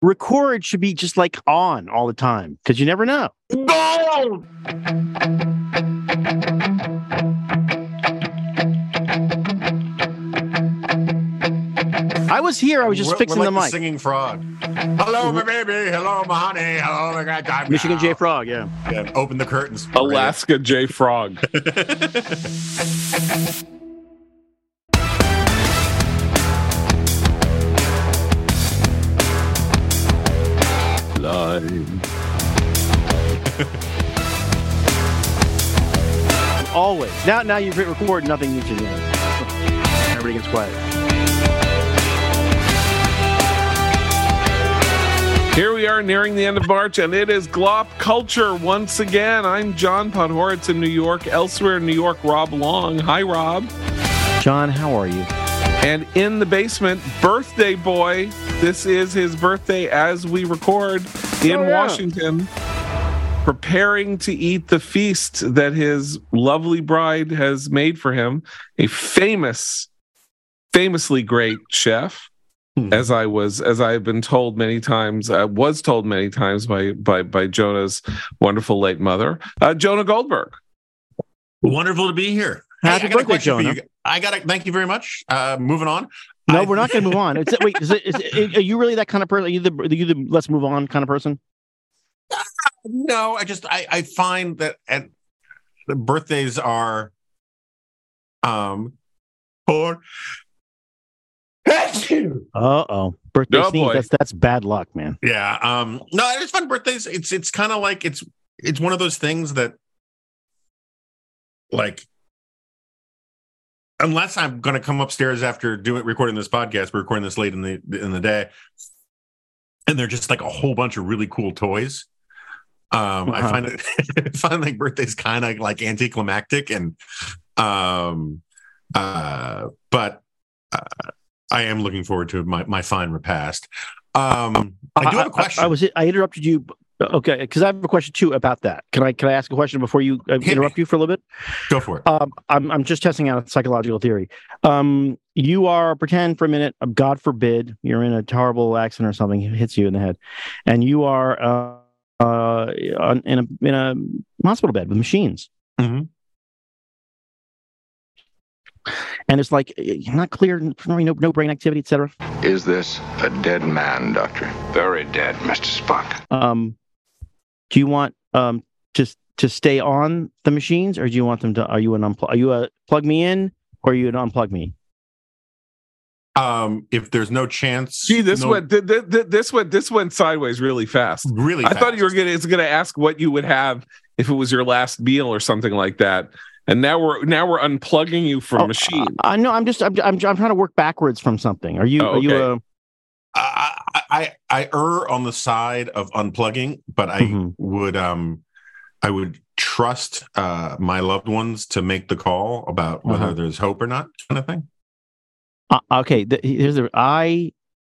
record should be just like on all the time because you never know. Gold! I was here. I was just fixing we're the like mic. Singing frog. Hello, my baby. Hello, my honey. Hello, my God. Michigan J. Frog, yeah. Open the curtains. Alaska J. Frog. Always. Now you've hit record, nothing needs to do. Everybody gets quiet. Here we are nearing the end of March, and it is Glop Culture once again. I'm John Podhoretz in New York. Elsewhere in New York, Rob Long. Hi, Rob. John, how are you? And in the basement, birthday boy. This is his birthday as we record in Washington, preparing to eat the feast that his lovely bride has made for him. A famously great chef. As I've been told many times, was told many times by Jonah's wonderful late mother, Jonah Goldberg. Wonderful to be here. Happy birthday, Jonah. Thank you very much. Moving on. No, we're not going to move on. Are you really that kind of person? Are you the let's move on kind of person? No, I find that the birthdays are for. Birthday Oh, sneeze. boy. That's bad luck, man. Yeah. No, it's fun. Birthdays. It's kind of like it's one of those things that, like, unless I'm going to come upstairs after recording this podcast, we're recording this late in the day, and they're just like a whole bunch of really cool toys. I find like birthdays kind of like anticlimactic, and but I am looking forward to my fine repast. I do have a question. I interrupted you. Okay, because I have a question too about that. Can I ask a question before you interrupt you for a little bit? Go for it. I'm just testing out a psychological theory. You are, pretend for a minute, God forbid, you're in a horrible accident or something hits you in the head, and you are in a hospital bed with machines. Mm-hmm. And it's like not clear, no brain activity, etc. Is this a dead man, Doctor? Very dead, Mr. Spock. Do you want just to stay on the machines, or do you want them to? Are you a plug me in, or are you an unplug me? If there's no chance, Gee, this went sideways really fast. Really fast. I thought you were gonna ask what you would have if it was your last meal or something like that. And now we're unplugging you from machine. I know. I'm trying to work backwards from something. Are you? Oh, okay. Are you? I err on the side of unplugging, but I would trust my loved ones to make the call about whether there's hope or not, kind of thing. Okay. I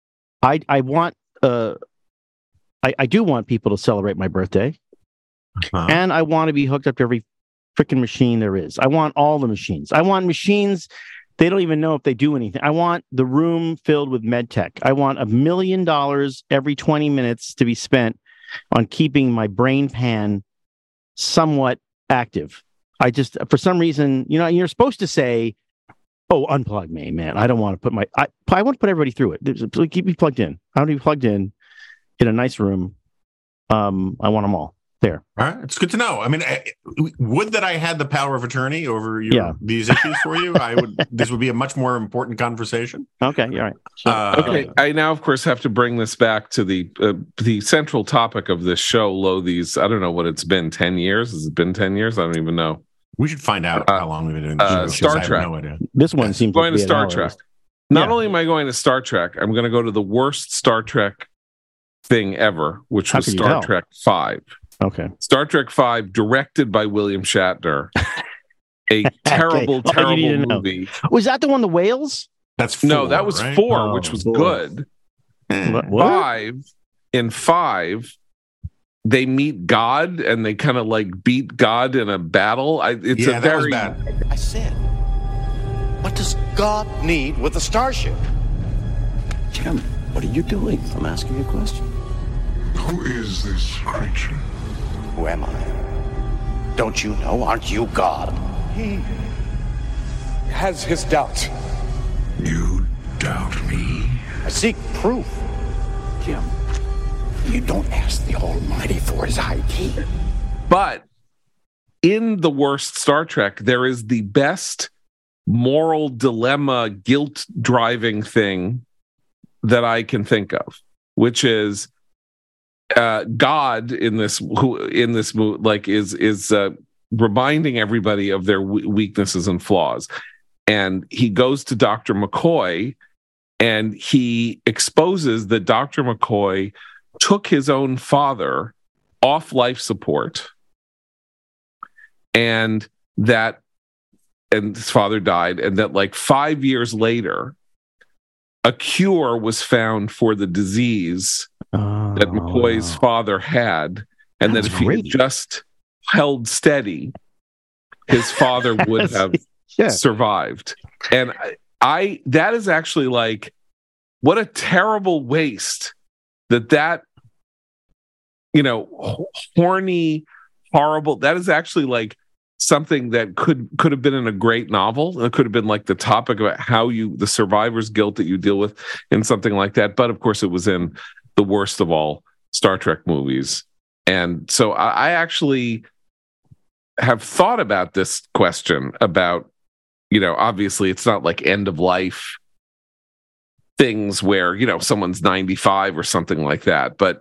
do want people to celebrate my birthday, and I want to be hooked up to every freaking machine there is. I want all the machines. I want machines. They don't even know if they do anything. I want the room filled with med tech. I want $1 million every 20 minutes to be spent on keeping my brain pan somewhat active. I just, for some reason, you're supposed to say, "Oh, unplug me, man. I don't want to put I want to put everybody through it. Keep me plugged in. I want to be plugged in a nice room. I want them all there." All right, it's good to know. I mean, would that I had the power of attorney over these issues for you? This would be a much more important conversation. Okay, all right. So, okay, I now, of course, have to bring this back to the central topic of this show. I don't know what it's been. 10 years? Has it been 10 years? I don't even know. We should find out how long we've been doing this show. Star Trek. I have no idea. This one seems going to to Star Trek. Not only am I going to Star Trek, I'm going to go to the worst Star Trek thing ever, which was Star Trek 5. Okay. Star Trek 5, directed by William Shatner. A terrible movie. Was that the one, the whales? That's 4, no, that was right? 4, which was good. What? In 5, they meet God and they kind of like beat God in a battle. That was bad. I said, what does God need with a starship? Jim, what are you doing? I'm asking you a question. Who is this creature? Who am I? Don't you know? Aren't you God? He has his doubts. You doubt me? I seek proof. Jim, you don't ask the Almighty for his ID. But in the worst Star Trek, there is the best moral dilemma, guilt-driving thing that I can think of, which is God in this like is reminding everybody of their weaknesses and flaws, and he goes to Dr. McCoy, and he exposes that Dr. McCoy took his own father off life support, and his father died, and that like 5 years later, a cure was found for the disease that McCoy's father had, and that if he had just held steady, his father would have survived. And I that is actually like, what a terrible waste that horny, horrible, that is actually like something that could have been in a great novel. It could have been like the topic about how the survivor's guilt that you deal with in something like that. But of course it was in the worst of all Star Trek movies. And so I actually have thought about this question about, obviously it's not like end of life things where, someone's 95 or something like that. But,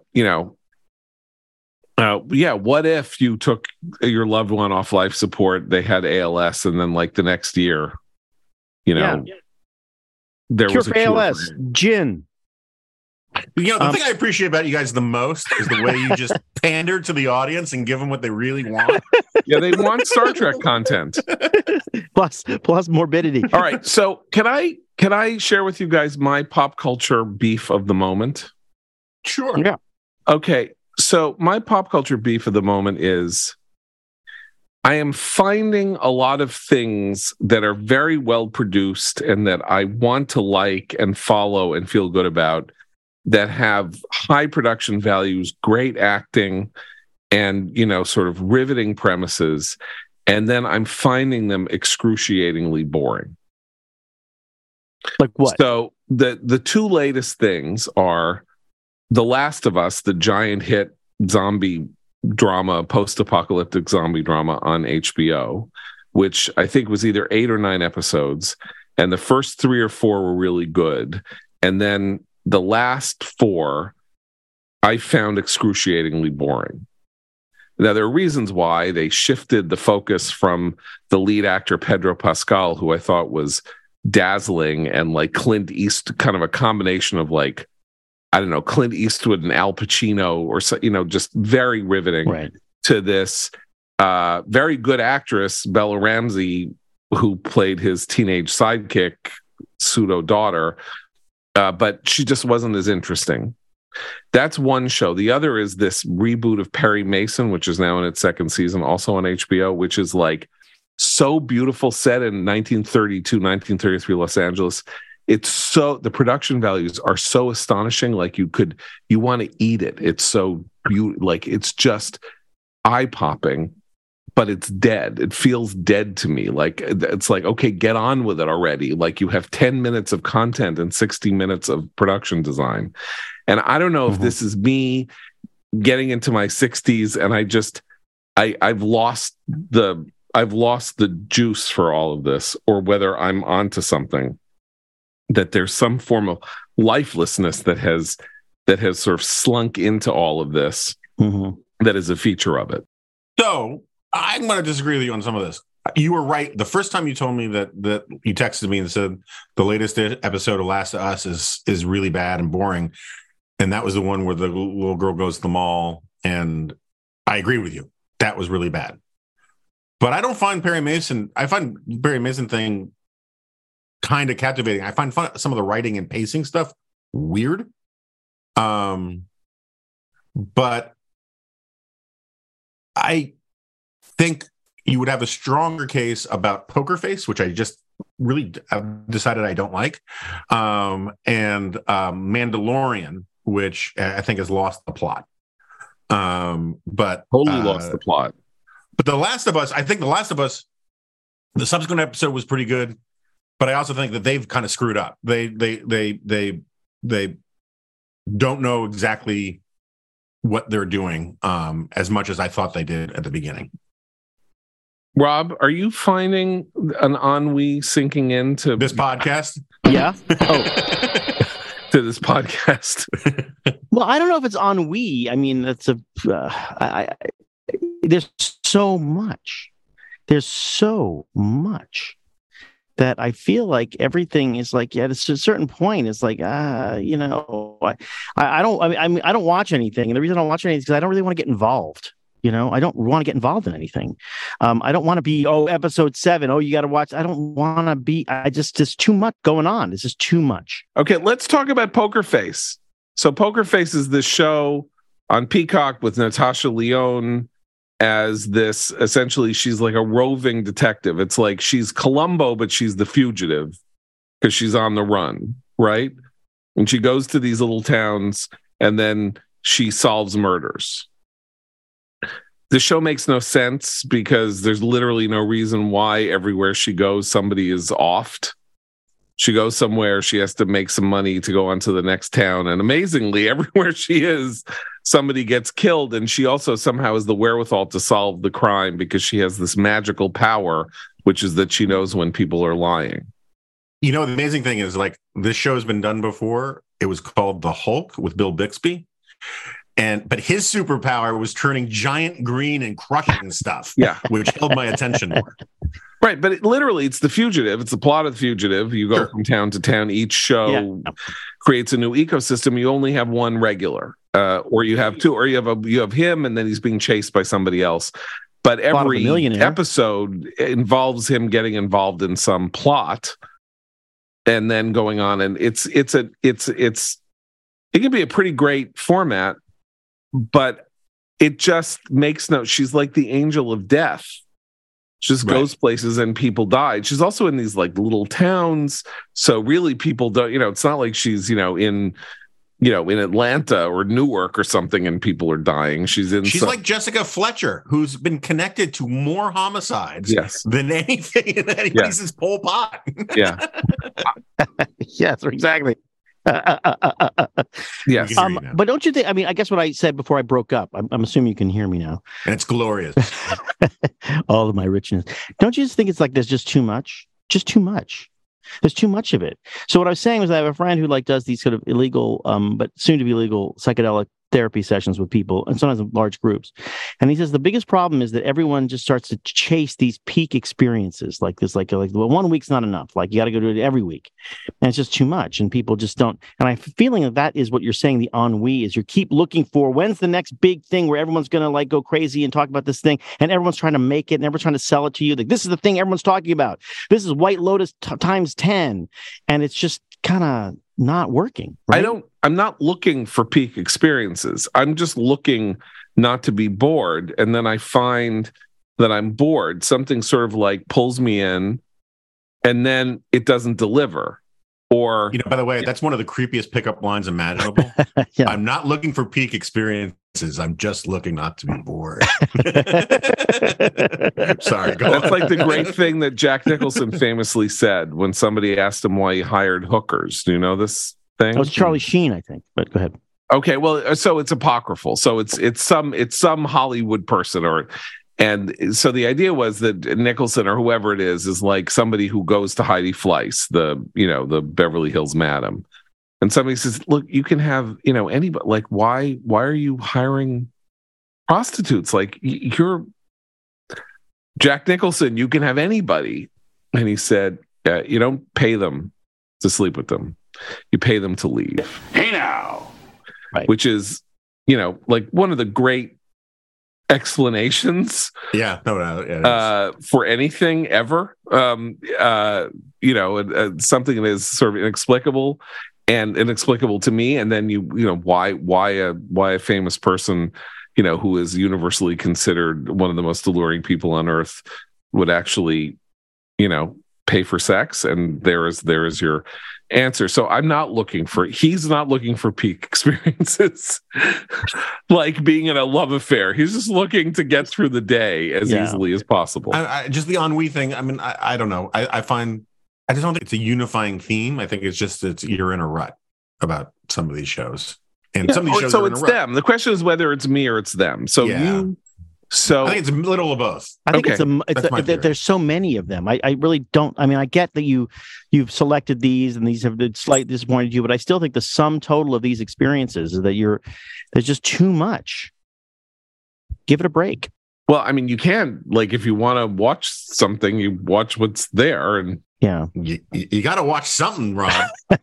what if you took your loved one off life support, they had ALS, and then like the next year, there cure was a for cure ALS, gin. The thing I appreciate about you guys the most is the way you just pander to the audience and give them what they really want. Yeah, they want Star Trek content. plus morbidity. All right, so can I share with you guys my pop culture beef of the moment? Sure. Yeah. Okay, so my pop culture beef of the moment is I am finding a lot of things that are very well produced and that I want to like and follow and feel good about, that have high production values, great acting, and, sort of riveting premises. And then I'm finding them excruciatingly boring. Like what? So the two latest things are The Last of Us, the giant hit zombie drama, post-apocalyptic zombie drama on HBO, which I think was either 8 or 9 episodes. And the first 3 or 4 were really good. And then the last 4 I found excruciatingly boring. Now, there are reasons why. They shifted the focus from the lead actor, Pedro Pascal, who I thought was dazzling, and like Clint Eastwood, kind of a combination of like, I don't know, Clint Eastwood and Al Pacino, or just very riveting, right, to this very good actress, Bella Ramsey, who played his teenage sidekick, pseudo daughter. But she just wasn't as interesting. That's one show. The other is this reboot of Perry Mason, which is now in its 2nd season, also on HBO, which is like so beautiful, set in 1932, 1933 Los Angeles. It's so, the production values are so astonishing. Like you want to eat it. It's so beautiful. Like it's just eye-popping, but it's dead. It feels dead to me. Like it's like, okay, get on with it already. Like you have 10 minutes of content and 60 minutes of production design. And I don't know if this is me getting into my 60s and I've lost the juice for all of this, or whether I'm onto something, that there's some form of lifelessness that has sort of slunk into all of this, that is a feature of it. So I'm going to disagree with you on some of this. You were right. The first time you told me that you texted me and said the latest episode of Last of Us is really bad and boring. And that was the one where the little girl goes to the mall. And I agree with you. That was really bad. But I don't find Perry Mason. I find Perry Mason thing kind of captivating. I find some of the writing and pacing stuff weird. But I think you would have a stronger case about Poker Face, which I've decided I don't like, and Mandalorian, which I think has lost the plot. But totally lost the plot. But The Last of Us, I think The Last of Us, the subsequent episode was pretty good, but I also think that they've kind of screwed up. They don't know exactly what they're doing as much as I thought they did at the beginning. Rob, are you finding an ennui sinking into this podcast? Yeah. Oh. To this podcast. Well, I don't know if it's ennui. I mean, that's there's so much. There's so much that I feel like everything is like, at a certain point, it's like, I don't watch anything. And the reason I don't watch anything is because I don't really want to get involved. I don't want to get involved in anything. I don't want to be, episode 7. You got to watch. I don't want to be, there's too much going on. This is too much. Okay, let's talk about Poker Face. So Poker Face is this show on Peacock with Natasha Lyonne as this, essentially, she's like a roving detective. It's like she's Columbo, but she's the fugitive because she's on the run, right? And she goes to these little towns and then she solves murders. The show makes no sense because there's literally no reason why everywhere she goes, somebody is offed. She goes somewhere, she has to make some money to go on to the next town. And amazingly, everywhere she is, somebody gets killed. And she also somehow has the wherewithal to solve the crime because she has this magical power, which is that she knows when people are lying. The amazing thing is, like, this show has been done before. It was called The Hulk with Bill Bixby. But his superpower was turning giant green and crushing stuff, which held my attention more. Right, but it's The Fugitive. It's the plot of The Fugitive. You go from town to town. Each show creates a new ecosystem. You only have one regular, or you have two, or you have him, and then he's being chased by somebody else. But every episode involves him getting involved in some plot, and then going on. And it can be a pretty great format. But it just makes she's like the angel of death. She just goes places and people die. She's also in these like little towns. So really people don't, it's not like she's, in Atlanta or Newark or something and people are dying. She's like Jessica Fletcher, who's been connected to more homicides than anything in anybody's Pol Pot. Yeah. Yes, exactly. Yes. But don't you think, I guess what I said before I broke up, I'm assuming you can hear me now. And it's glorious. All of my richness. Don't you just think it's like there's just too much? Just too much. There's too much of it. So what I was saying was I have a friend who does these sort of illegal, but soon to be legal psychedelic therapy sessions with people, and sometimes in large groups. And he says the biggest problem is that everyone just starts to chase these peak experiences like this, like 1 week's not enough. Like you got to go do it every week, and it's just too much, and people just don't. And I'm feeling that is what you're saying. The ennui is you keep looking for when's the next big thing where everyone's going to go crazy and talk about this thing, and everyone's trying to make it, and everyone's trying to sell it to you. Like this is the thing everyone's talking about. This is White Lotus times 10, and it's just kind of not working. Right? I'm not looking for peak experiences. I'm just looking not to be bored. And then I find that I'm bored. Something sort of like pulls me in and then it doesn't deliver. Or, by the way, that's one of the creepiest pickup lines imaginable. I'm not looking for peak experiences. I'm just looking not to be bored. Sorry, go on. That's like the great thing that Jack Nicholson famously said when somebody asked him why he hired hookers. Do you know this thing? It was Charlie Sheen, I think, but go ahead. Okay, well, so it's apocryphal. So it's some Hollywood person and so the idea was that Nicholson or whoever it is like somebody who goes to Heidi Fleiss, the Beverly Hills Madam. And somebody says, look, you can have, anybody. Like, why are you hiring prostitutes? Like, you're Jack Nicholson, you can have anybody. And he said, you don't pay them to sleep with them. You pay them to leave. Hey now. Right. Which is, like one of the great explanations for anything ever. Something that is sort of inexplicable to me. And then why a famous person, who is universally considered one of the most alluring people on earth would actually, pay for sex. And there is your answer. So he's not looking for peak experiences like being in a love affair. He's just looking to get through the day as easily as possible. Just the ennui thing. I mean, I don't know. I just don't think it's a unifying theme. I think you're in a rut about some of these shows. And some of these shows so it's them. The question is whether it's me or it's them. So I think it's a little of both. I think there's so many of them. I really don't. I mean, I get that you've selected these and these have slightly disappointed you, but I still think the sum total of these experiences is that there's just too much. Give it a break. Well, I mean, you can, like, if you want to watch something, you watch what's there, and you got to watch something, Rob.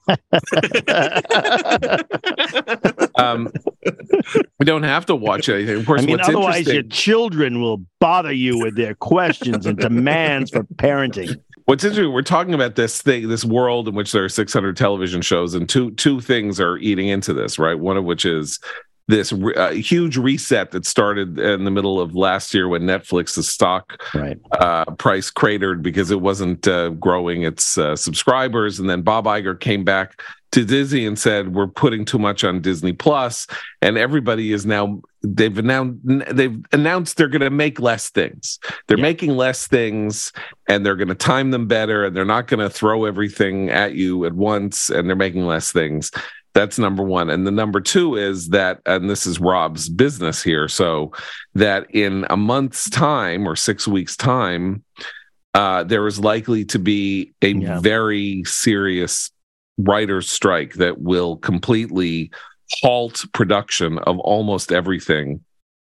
We don't have to watch anything. Of course, otherwise your children will bother you with their questions and demands for parenting. What's interesting, we're talking about this world in which there are 600 television shows, and two things are eating into this, right? One of which is this huge reset that started in the middle of last year when Netflix's stock price cratered because it wasn't growing its subscribers. And then Bob Iger came back to Disney and said, we're putting too much on Disney Plus. And everybody is now, they've announced they're going to make less things. They're making less things, and they're going to time them better, and they're not going to throw everything at you at once, and they're making less things. That's number one. And the number two is that, and this is Rob's business here, so that in a month's time or 6 weeks' time, there is likely to be a very serious writer's strike that will completely halt production of almost everything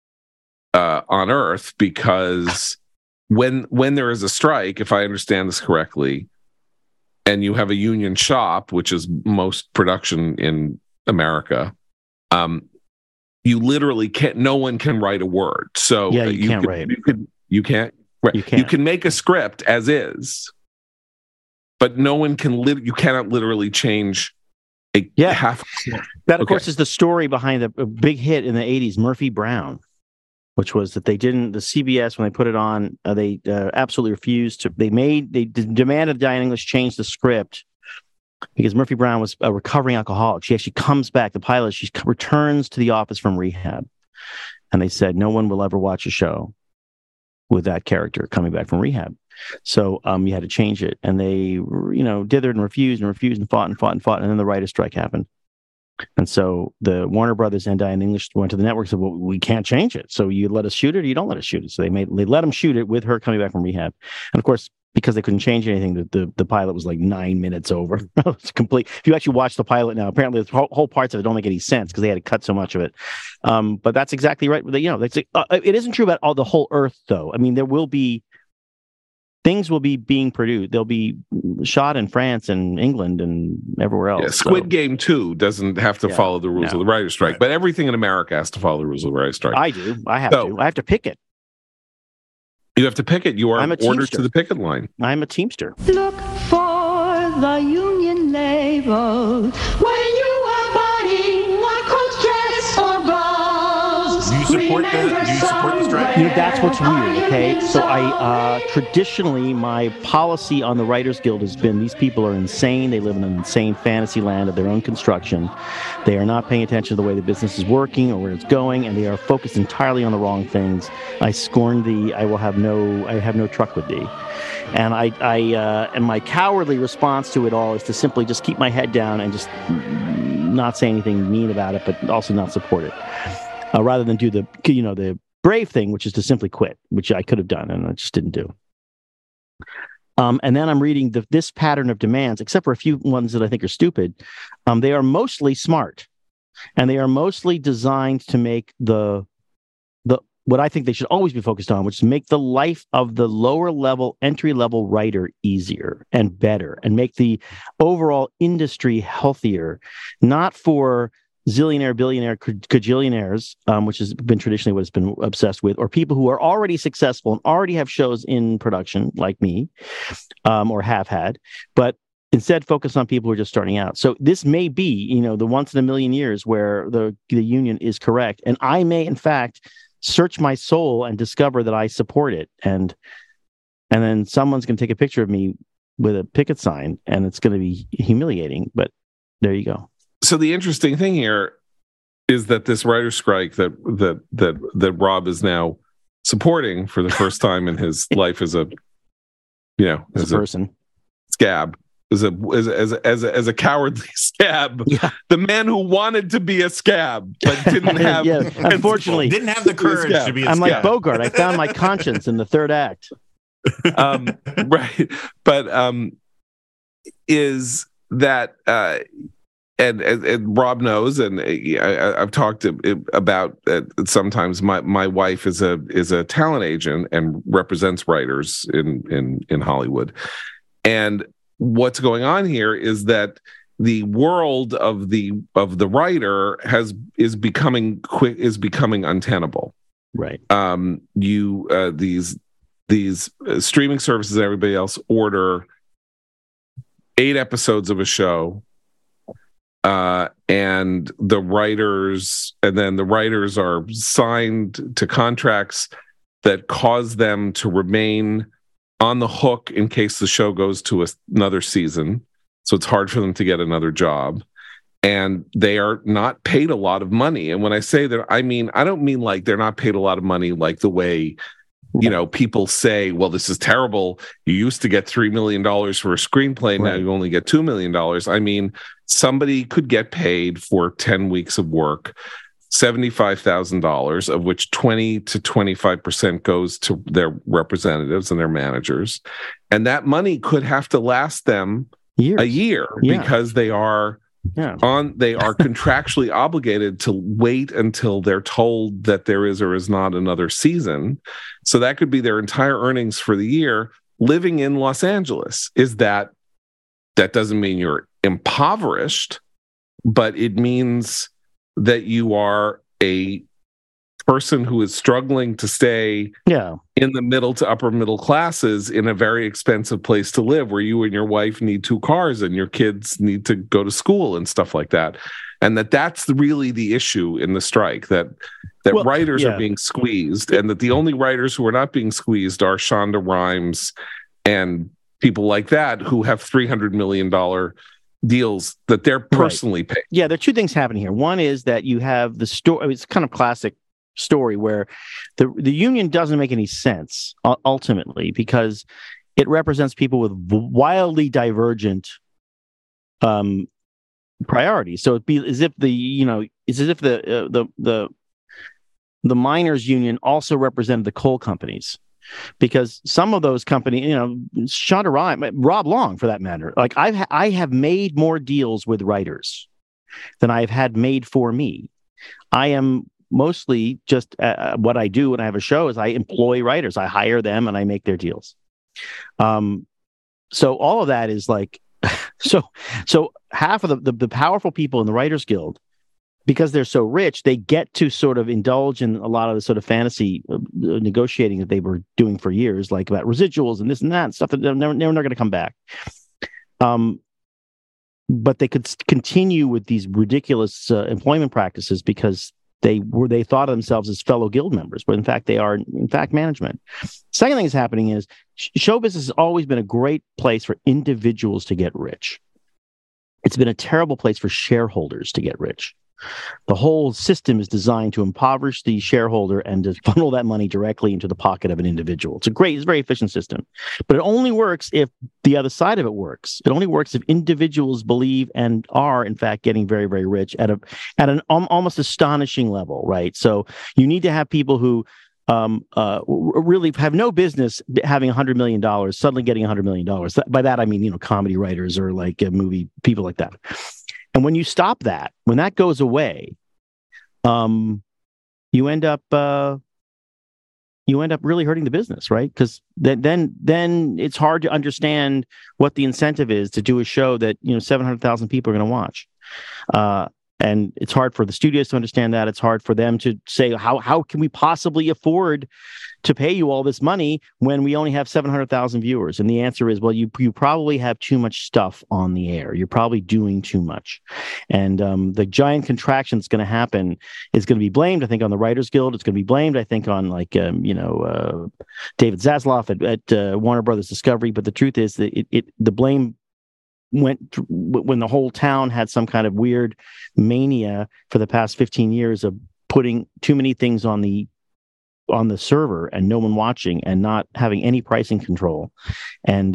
on Earth, because when there is a strike, if I understand this correctly, and you have a union shop, which is most production in America, you literally can't. No one can write a word. So you can't write. You can't. You can make a script as is, but no one can. You cannot literally change a half. That, of course, is the story behind a big hit in the '80s, Murphy Brown, which was that the CBS, when they put it on, they absolutely refused to. They demanded Diane English change the script because Murphy Brown was a recovering alcoholic. She actually comes back, the pilot, she returns to the office from rehab. And they said, no one will ever watch a show with that character coming back from rehab. So you had to change it. And they, dithered and refused and fought. And then the writer's strike happened. And so the Warner Brothers and Diane English went to the network and said, well, we can't change it. So you let us shoot it or you don't let us shoot it. So they let them shoot it with her coming back from rehab. And of course, because they couldn't change anything, the pilot was like 9 minutes over. It's complete. If you actually watch the pilot now, apparently the whole parts of it don't make any sense because they had to cut so much of it. But that's exactly right. It isn't true about the whole Earth, though. I mean, things will be being produced. They'll be shot in France and England and everywhere else. Squid Game 2 doesn't have to follow the rules of the writer's strike, but everything in America has to follow the rules of the writer's strike. I do. I have to pick it. You have to pick it. You are ordered to the picket line. I'm a Teamster. Look for the union label when you are buying a coat dress or blouse. Do you support the strike? That's what's weird, okay? So traditionally, my policy on the Writers Guild has been these people are insane. They live in an insane fantasy land of their own construction. They are not paying attention to the way the business is working or where it's going, and they are focused entirely on the wrong things. I scorn thee. I have no truck with thee. And and my cowardly response to it all is to simply just keep my head down and just not say anything mean about it, but also not support it. Rather than do the brave thing, which is to simply quit, which I could have done, and I just didn't do. And then I'm reading this pattern of demands, except for a few ones that I think are stupid. They are mostly smart, and they are mostly designed to make the what I think they should always be focused on, which is make the life of the lower level, entry level writer easier and better, and make the overall industry healthier, not for zillionaire, billionaire, cajillionaires, which has been traditionally what it's been obsessed with, or people who are already successful and already have shows in production, like me, or have had, but instead focus on people who are just starting out. So this may be, the once in a million years where the union is correct, and I may, in fact, search my soul and discover that I support it, and then someone's going to take a picture of me with a picket sign, and it's going to be humiliating. But there you go. So the interesting thing here is that this writer's strike that Rob is now supporting for the first time in his life as a person, scab, as a cowardly scab, the man who wanted to be a scab but didn't have, unfortunately, didn't have the courage to be a scab. I'm like Bogart. I found my conscience in the third act. Right, but is that and Rob knows, and I've talked about sometimes my wife is a talent agent and represents writers in Hollywood, and what's going on here is that the world of the writer is becoming untenable. Right. These streaming services and everybody else order 8 episodes of a show, and the writers are signed to contracts that cause them to remain on the hook in case the show goes to another season. So it's hard for them to get another job. And they are not paid a lot of money. And when I say that, I don't mean like they're not paid a lot of money like the way, people say, well, this is terrible. You used to get $3 million for a screenplay. Now you only get $2 million. I mean, somebody could get paid for 10 weeks of work, $75,000, of which 20 to 25% goes to their representatives and their managers. And that money could have to last them a year because they are contractually obligated to wait until they're told that there is or is not another season. So that could be their entire earnings for the year living in Los Angeles. That doesn't mean you're impoverished, but it means that you are a person who is struggling to stay in the middle to upper middle classes in a very expensive place to live, where you and your wife need 2 cars and your kids need to go to school and stuff like that. And that's really the issue in the strike, that writers are being squeezed, and that the only writers who are not being squeezed are Shonda Rhimes and people like that who have $300 million deals that they're personally paid. Yeah, there are 2 things happening here. One is that you have the story. It's kind of classic story where the union doesn't make any sense ultimately, because it represents people with wildly divergent priorities. So it'd be as if the miners' union also represented the coal companies, because some of those companies, Shonda Rhimes, Rob Long for that matter, like I have made more deals with writers than I've had made for me. I am mostly just what I do when I have a show is I employ writers. I hire them and I make their deals. So all of that is like, so half of the powerful people in the Writers Guild, because they're so rich, they get to sort of indulge in a lot of the sort of fantasy negotiating that they were doing for years, like about residuals and this and that and stuff that they're never going to come back. But they could continue with these ridiculous employment practices because they thought of themselves as fellow guild members, but in fact they are in fact management. Second thing that's happening is show business has always been a great place for individuals to get rich. It's been a terrible place for shareholders to get rich. The whole system is designed to impoverish the shareholder and to funnel that money directly into the pocket of an individual. It's a very efficient system, but it only works if the other side of it works. It only works if individuals believe and are, in fact, getting very, very rich at an almost astonishing level, right? So you need to have people who really have no business having $100 million, suddenly getting $100 million. By that, I mean, comedy writers or like movie people like that. And when you stop that, when that goes away, you end up really hurting the business, right? Because then it's hard to understand what the incentive is to do a show that 700,000 people are going to watch. And it's hard for the studios to understand that. It's hard for them to say, how can we possibly afford to pay you all this money when we only have 700,000 viewers? And the answer is, well, you probably have too much stuff on the air. You're probably doing too much. And the giant contraction that's going to happen is going to be blamed, I think, on the Writers Guild. It's going to be blamed, I think, on David Zaslav at Warner Brothers Discovery. But the truth is that the blame went when the whole town had some kind of weird mania for the past 15 years of putting too many things on the server and no one watching and not having any pricing control. And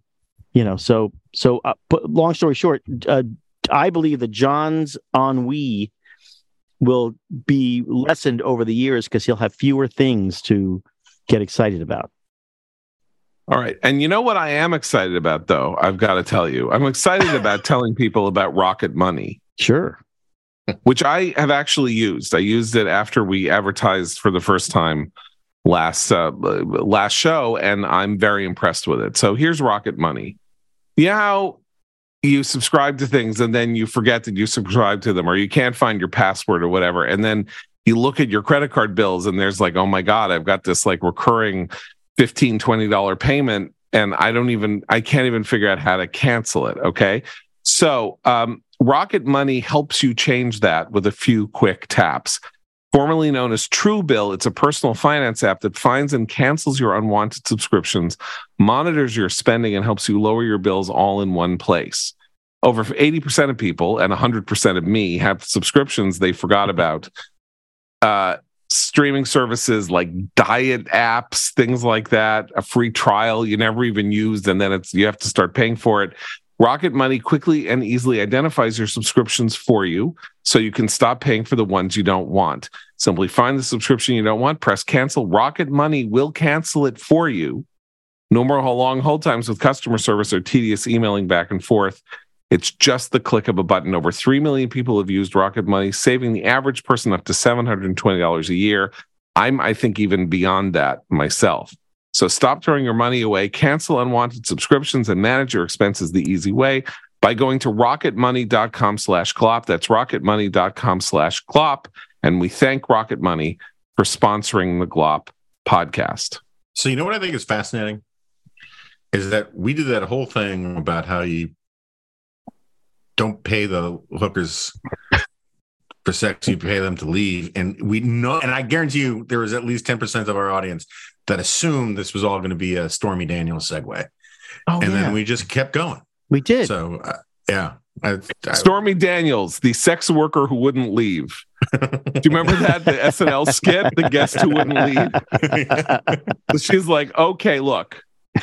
but long story short, I believe that John's ennui will be lessened over the years because he'll have fewer things to get excited about. All right. And you know what I am excited about, though? I've got to tell you. I'm excited about telling people about Rocket Money. Sure. Which I have actually used. I used it after we advertised for the first time last show, and I'm very impressed with it. So here's Rocket Money. You know how you subscribe to things and then you forget that you subscribe to them, or you can't find your password or whatever, and then you look at your credit card bills and there's like, oh my God, I've got this like recurring $15, $20 payment, and I can't even figure out how to cancel it. Okay. So, Rocket Money helps you change that with a few quick taps. Formerly known as Truebill, it's a personal finance app that finds and cancels your unwanted subscriptions, monitors your spending, and helps you lower your bills all in one place. Over 80% of people, and 100% of me, have subscriptions they forgot about. Streaming services like diet apps, things like that, a free trial you never even used, and then you have to start paying for it. Rocket Money quickly and easily identifies your subscriptions for you so you can stop paying for the ones you don't want. Simply find the subscription you don't want, press cancel. Rocket Money will cancel it for you. No more long hold times with customer service or tedious emailing back and forth. It's just the click of a button. Over 3 million people have used Rocket Money, saving the average person up to $720 a year. I think even beyond that myself. So stop throwing your money away, cancel unwanted subscriptions, and manage your expenses the easy way by going to rocketmoney.com/Klopp. That's rocketmoney.com/Klopp. And we thank Rocket Money for sponsoring the Glop podcast. So you know what I think is fascinating? Is that we did that whole thing about how you don't pay the hookers for sex, you pay them to leave. And we know, and I guarantee you there was at least 10% of our audience that assumed this was all going to be a Stormy Daniels segue. Then we just kept going. We did. So, yeah. Stormy Daniels, the sex worker who wouldn't leave. Do you remember that? The SNL skit, the guest who wouldn't leave? So she's like, okay, look,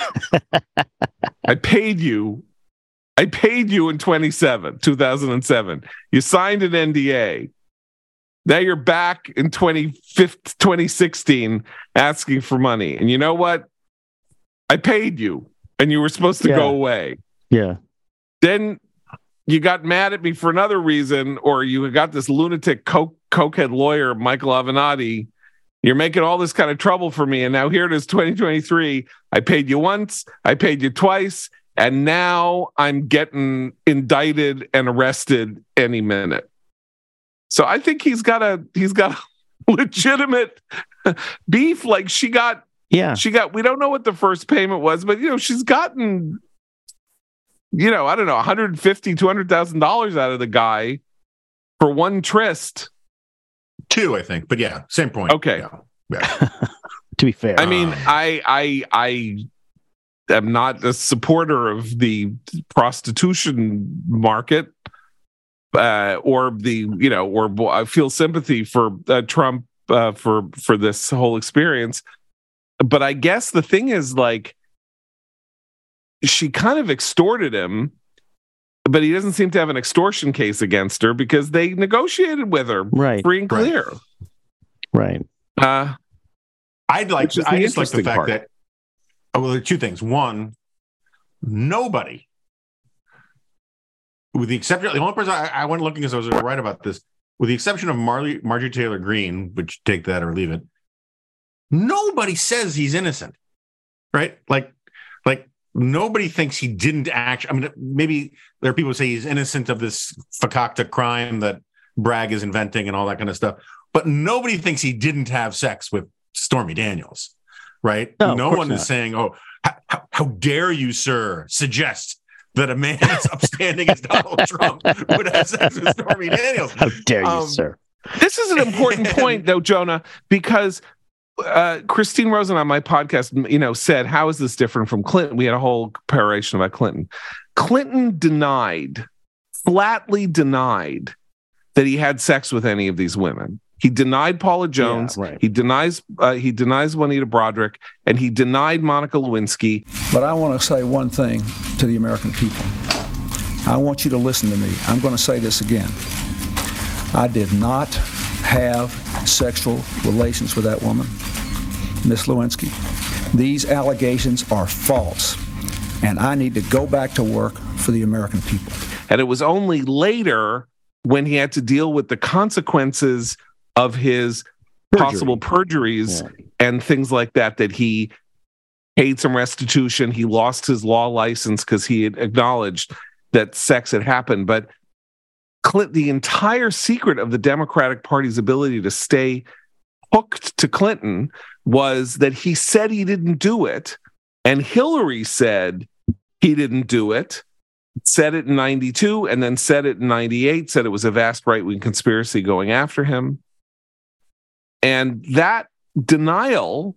I paid you in 2007. You signed an NDA. Now you're back in 2016 asking for money. And you know what? I paid you and you were supposed to go away. Yeah. Then you got mad at me for another reason, or you got this lunatic cokehead lawyer, Michael Avenatti. You're making all this kind of trouble for me. And now here it is, 2023. I paid you once. I paid you twice. And now I'm getting indicted and arrested any minute. So I think he's got a legitimate beef. Like she got, we don't know what the first payment was, but she's gotten, I don't know, $150,000, $200,000 out of the guy for one tryst. 2, I think, but yeah, same point. Okay. Yeah. To be fair. I mean, I am not a supporter of the prostitution market, or I feel sympathy for Trump for this whole experience. But I guess the thing is, like, she kind of extorted him, but he doesn't seem to have an extortion case against her because they negotiated with her, free and clear. Right. I just like the fact that. Oh, well, there are 2 things. One, nobody, with the exception, the only person I went looking because I was going to write about this, with the exception of Marjorie Taylor Greene, which take that or leave it, nobody says he's innocent, right? Like nobody thinks he didn't actually. I mean, maybe there are people who say he's innocent of this fakakta crime that Bragg is inventing and all that kind of stuff. But nobody thinks he didn't have sex with Stormy Daniels, right? No one is saying, "Oh, how dare you, sir, suggest that a man as upstanding as Donald Trump would have sex with Stormy Daniels." How dare you, sir? This is an important point, though, Jonah, because Christine Rosen on my podcast, said, "How is this different from Clinton?" We had a whole peroration about Clinton. Clinton flatly denied that he had sex with any of these women. He denied Paula Jones. Yeah, right. He denies Juanita Broaddrick, and he denied Monica Lewinsky. But I want to say one thing to the American people. I want you to listen to me. I'm going to say this again. I did not have sexual relations with that woman, Miss Lewinsky. These allegations are false, and I need to go back to work for the American people. And it was only later, when he had to deal with the consequences of his possible perjuries and things like that, that he paid some restitution. He lost his law license because he had acknowledged that sex had happened. But the entire secret of the Democratic Party's ability to stay hooked to Clinton was that he said he didn't do it, and Hillary said he didn't do it, said it in 92, and then said it in 98, said it was a vast right-wing conspiracy going after him. And that denial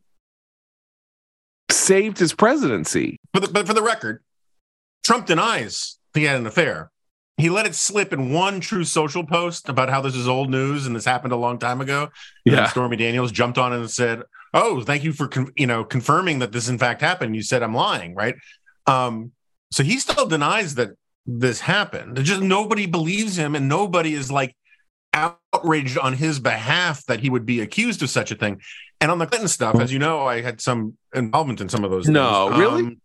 saved his presidency. But for the record, Trump denies he had an affair. He let it slip in one True Social post about how this is old news and this happened a long time ago. And then Stormy Daniels jumped on it and said, "Oh, thank you for confirming that this in fact happened. You said I'm lying, right?" So he still denies that this happened. Just nobody believes him, and nobody is like outraged on his behalf that he would be accused of such a thing. And on the Clinton stuff, as you know, I had some involvement in some of those things. No, really?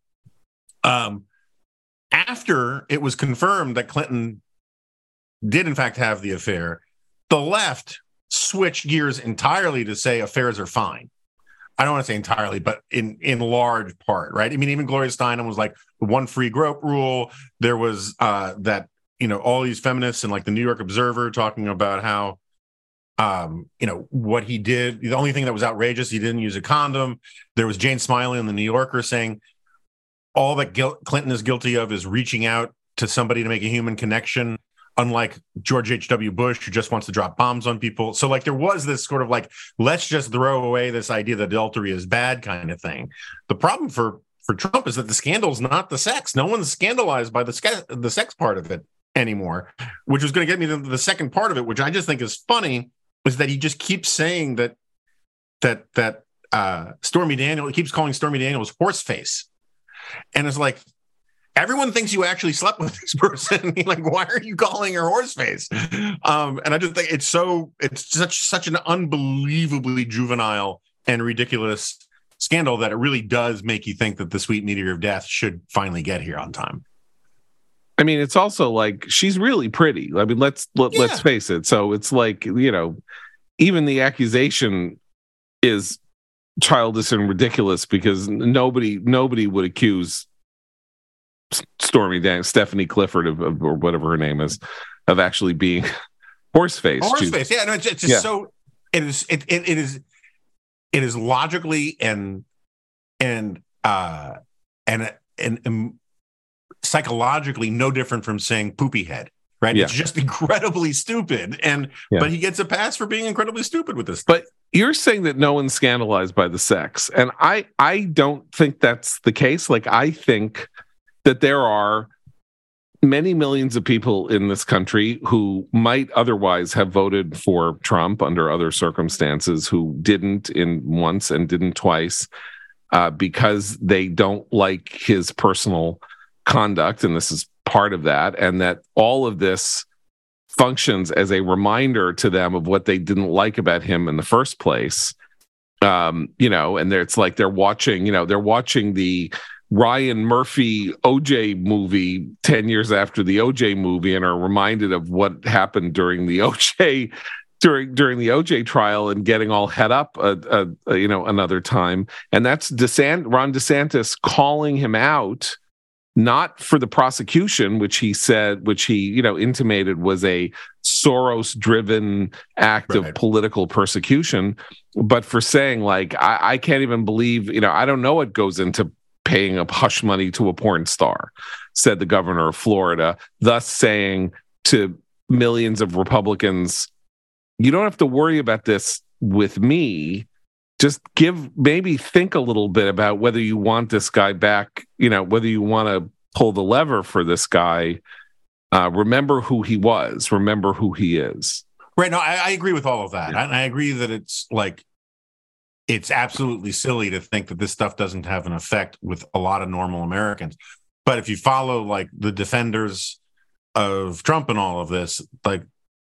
After it was confirmed that Clinton did in fact have the affair, the left switched gears entirely to say affairs are fine. I don't want to say entirely, but in large part, right? I mean, even Gloria Steinem was like the one free grope rule. There was that, all these feminists and like the New York Observer talking about how, what he did. The only thing that was outrageous, he didn't use a condom. There was Jane Smiley in the New Yorker saying all that Clinton is guilty of is reaching out to somebody to make a human connection, unlike George H.W. Bush, who just wants to drop bombs on people. So like there was this sort of like, let's just throw away this idea that adultery is bad kind of thing. The problem for Trump is that the scandal is not the sex. No one's scandalized by the sex part of it anymore, which was going to get me to the second part of it, which I just think is funny, is that he just keeps saying that Stormy Daniels, he keeps calling Stormy Daniels horse face. And it's like, everyone thinks you actually slept with this person. Like, why are you calling her horse face? And I just think it's such an unbelievably juvenile and ridiculous scandal that it really does make you think that the sweet meteor of death should finally get here on time. I mean, it's also like, she's really pretty. I mean, let's face it. So it's like, even the accusation is childish and ridiculous because nobody would accuse Stormy Daniels, Stephanie Clifford or whatever her name is, of actually being horse-faced. Horse-faced, yeah. No, it's just so it is logically and psychologically no different from saying poopy head, right? Yeah. It's just incredibly stupid, but he gets a pass for being incredibly stupid with this. But you're saying that no one's scandalized by the sex, and I don't think that's the case. Like, I think that there are many millions of people in this country who might otherwise have voted for Trump under other circumstances, who didn't once and didn't twice, because they don't like his personal conduct, and this is part of that, and that all of this functions as a reminder to them of what they didn't like about him in the first place. And it's like they're watching the Ryan Murphy OJ movie 10 years after the OJ movie and are reminded of what happened during the OJ during the OJ trial and getting all head up another time. And that's Ron DeSantis calling him out not for the prosecution, which he intimated was a Soros-driven act of political persecution, but for saying, like, I can't even believe, I don't know what goes into paying a hush money to a porn star, said the governor of Florida, thus saying to millions of Republicans, you don't have to worry about this with me. Just maybe think a little bit about whether you want this guy back, whether you want to pull the lever for this guy. Remember who he was. Remember who he is. Right. No, I agree with all of that. Yeah. I agree that it's absolutely silly to think that this stuff doesn't have an effect with a lot of normal Americans. But if you follow like the defenders of Trump and all of this, like,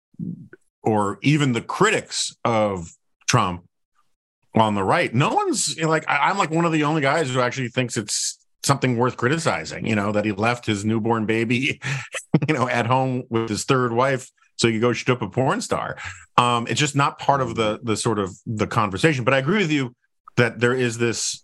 or even the critics of Trump on the right, no one's like, I'm like one of the only guys who actually thinks it's something worth criticizing, that he left his newborn baby, at home with his third wife so he could go shoot up a porn star. It's just not part of the sort of the conversation. But I agree with you that there is there's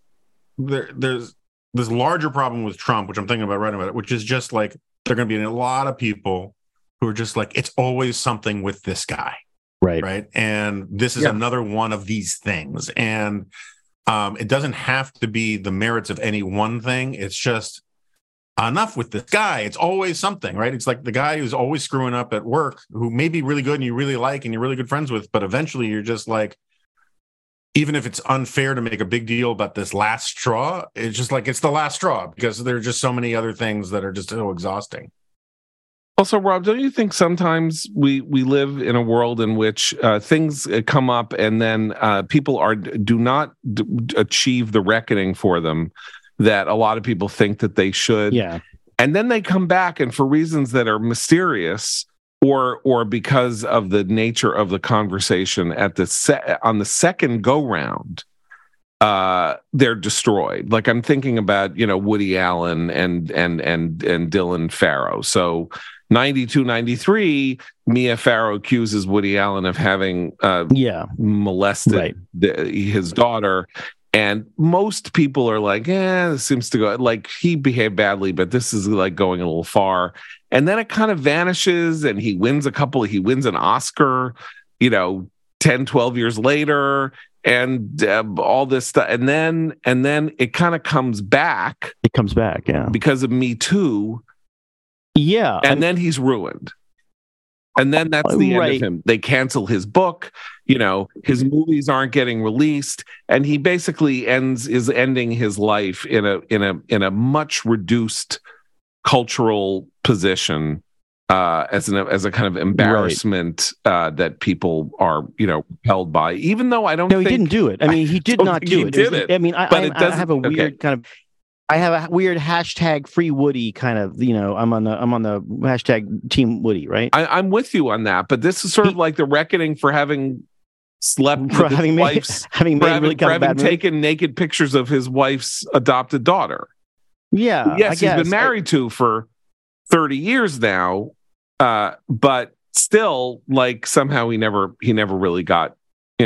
this larger problem with Trump, which I'm thinking about writing about it, which is just like there are going to be a lot of people who are just like, it's always something with this guy. Right. And this is another one of these things. And it doesn't have to be the merits of any one thing. It's just enough with this guy. It's always something, right? It's like the guy who's always screwing up at work, who may be really good and you really like and you're really good friends with, but eventually you're just like, even if it's unfair to make a big deal about this last straw, it's just like it's the last straw because there are just so many other things that are just so exhausting. Also, Rob, don't you think sometimes we live in a world in which things come up and then people do not achieve the reckoning for them that a lot of people think that they should? Yeah. And then they come back, and for reasons that are mysterious or because of the nature of the conversation on the second go round, they're destroyed. Like I'm thinking about Woody Allen and Dylan Farrow. So 92, 93, Mia Farrow accuses Woody Allen of having molested his daughter. And most people are like, this seems to go, like he behaved badly, but this is like going a little far. And then it kind of vanishes and he wins an Oscar, 10, 12 years later, and all this stuff. And then it kind of comes back. It comes back, yeah. Because of Me Too. Yeah. And then he's ruined. And then that's the end of him. They cancel his book, his movies aren't getting released, and he basically is ending his life in a much reduced cultural position as a kind of embarrassment that people are repelled by. Even though I don't think he didn't do it. I mean, he did not do it. I mean, I have a weird kind of. I have a weird hashtag free Woody kind of, I'm on the hashtag team Woody, right? I'm with you on that, but this is sort of like the reckoning for having slept with his wife's, having taken naked pictures of his wife's adopted daughter. Yeah. Yes, he's been married to for 30 years now, but still, like somehow he never really got,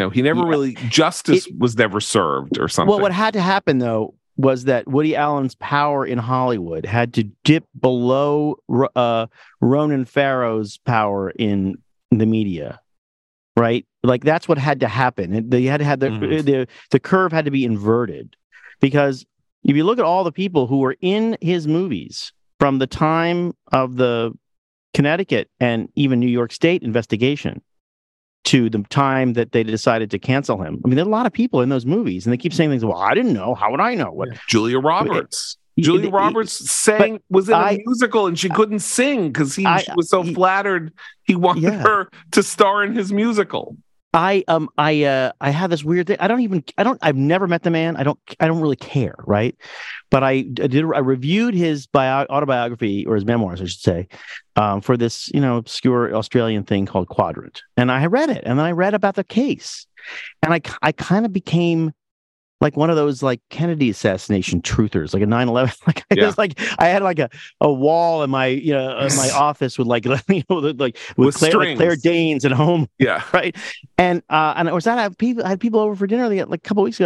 justice was never served or something. Well, what had to happen though was that Woody Allen's power in Hollywood had to dip below Ronan Farrow's power in the media, right? Like that's what had to happen. They had to have the curve had to be inverted, because if you look at all the people who were in his movies from the time of the Connecticut and even New York State investigation to the time that they decided to cancel him. I mean, there are a lot of people in those movies, and they keep saying things. Well, I didn't know. How would I know? What Julia Roberts? Julia Roberts was in a musical, and she couldn't sing because she was so flattered. He wanted her to star in his musical. I have this weird thing. I've never met the man. I don't really care, right? But I reviewed his autobiography, or his memoirs, I should say, for this, obscure Australian thing called Quadrant. And I read it, and then I read about the case, and I kind of became like one of those like Kennedy assassination truthers, like a 9/11. Like it was like I had like a wall in my in my office with like with Claire Danes at home. Yeah, right. And I had people over for dinner like a couple of weeks ago,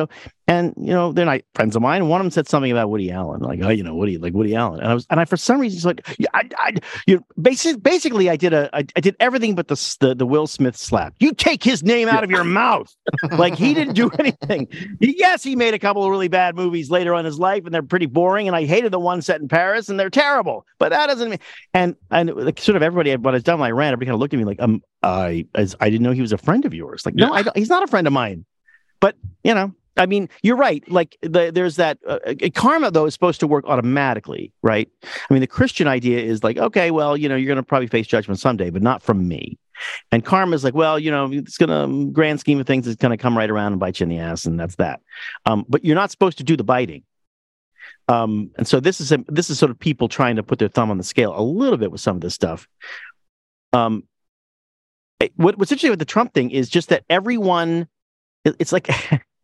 And they're not friends of mine. One of them said something about Woody Allen, like, oh, Woody Allen. And I for some reason, it's like, basically, I did everything but the Will Smith slap. You take his name out of your mouth, like he didn't do anything. Yes, he made a couple of really bad movies later on in his life, and they're pretty boring. And I hated the one set in Paris, and they're terrible. But that doesn't mean. And like, sort of everybody, when I was done my rant, everybody kind of looked at me like, I didn't know he was a friend of yours. Like, no, he's not a friend of mine. But I mean, you're right. Like there's that karma, though, is supposed to work automatically, right? I mean, the Christian idea is like, okay, well, you're going to probably face judgment someday, but not from me. And karma is like, well, it's going to, grand scheme of things, it's going to come right around and bite you in the ass, and that's that. But you're not supposed to do the biting. And so this is sort of people trying to put their thumb on the scale a little bit with some of this stuff. What's interesting with the Trump thing is just that everyone, it's like.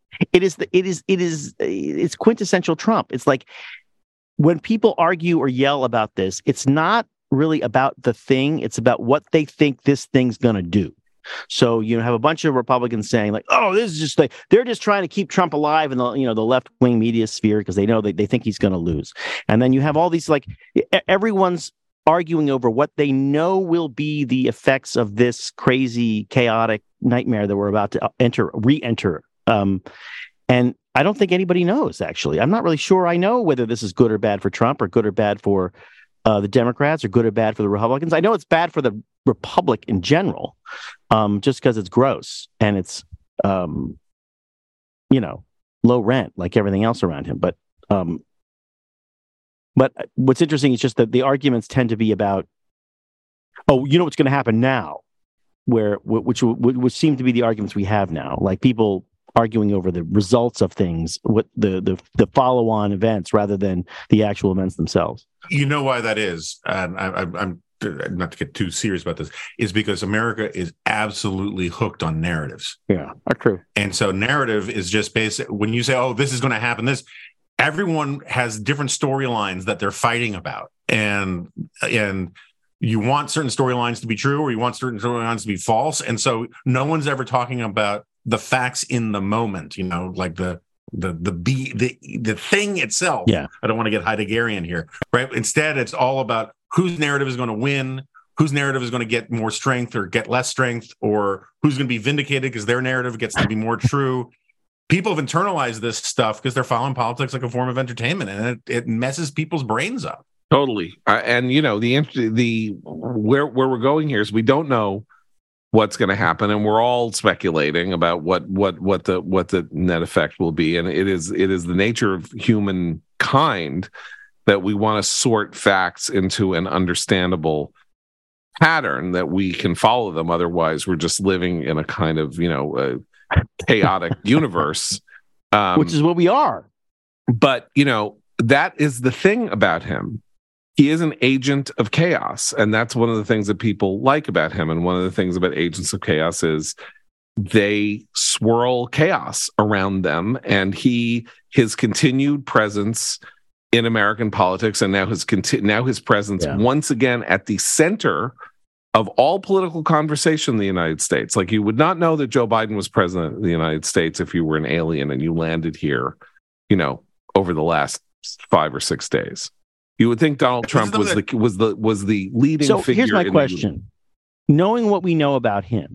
It's quintessential Trump. It's like when people argue or yell about this, it's not really about the thing. It's about what they think this thing's going to do. So you have a bunch of Republicans saying like, oh, this is just like, they're just trying to keep Trump alive in the, the left wing media sphere because they know they think he's going to lose. And then you have all these, like, everyone's arguing over what they know will be the effects of this crazy, chaotic nightmare that we're about to re-enter. And I don't think anybody knows, actually. I'm not really sure I know whether this is good or bad for Trump or good or bad for the Democrats or good or bad for the Republicans. I know it's bad for the Republic in general, just because it's gross and it's, low rent like everything else around him. But what's interesting is just that the arguments tend to be about, oh, what's going to happen now, which seem to be the arguments we have now, like people arguing over the results of things, what the follow-on events rather than the actual events themselves. You know why that is, and I'm not to get too serious about this, is because America is absolutely hooked on narratives. Yeah, true. And so narrative is just basic. When you say, oh, this is going to happen, everyone has different storylines that they're fighting about. And you want certain storylines to be true or you want certain storylines to be false. And so no one's ever talking about the facts in the moment, like the thing itself. Yeah. I don't want to get Heideggerian here, right? Instead, it's all about whose narrative is going to win, whose narrative is going to get more strength or get less strength, or who's going to be vindicated because their narrative gets to be more true. People have internalized this stuff because they're following politics like a form of entertainment, and it messes people's brains up. Totally. And the where we're going here is we don't know what's going to happen, and we're all speculating about what the net effect will be. And it is the nature of humankind that we want to sort facts into an understandable pattern that we can follow them. Otherwise, we're just living in a kind of chaotic universe, which is what we are. But that is the thing about him. He is an agent of chaos, and that's one of the things that people like about him. And one of the things about agents of chaos is they swirl chaos around them, and his continued presence in American politics, and now his presence once again at the center of all political conversation in the United States. Like, you would not know that Joe Biden was president of the United States if you were an alien and you landed here, over the last 5 or 6 days. You would think Donald Trump was the leading figure. So here's my question. Knowing what we know about him,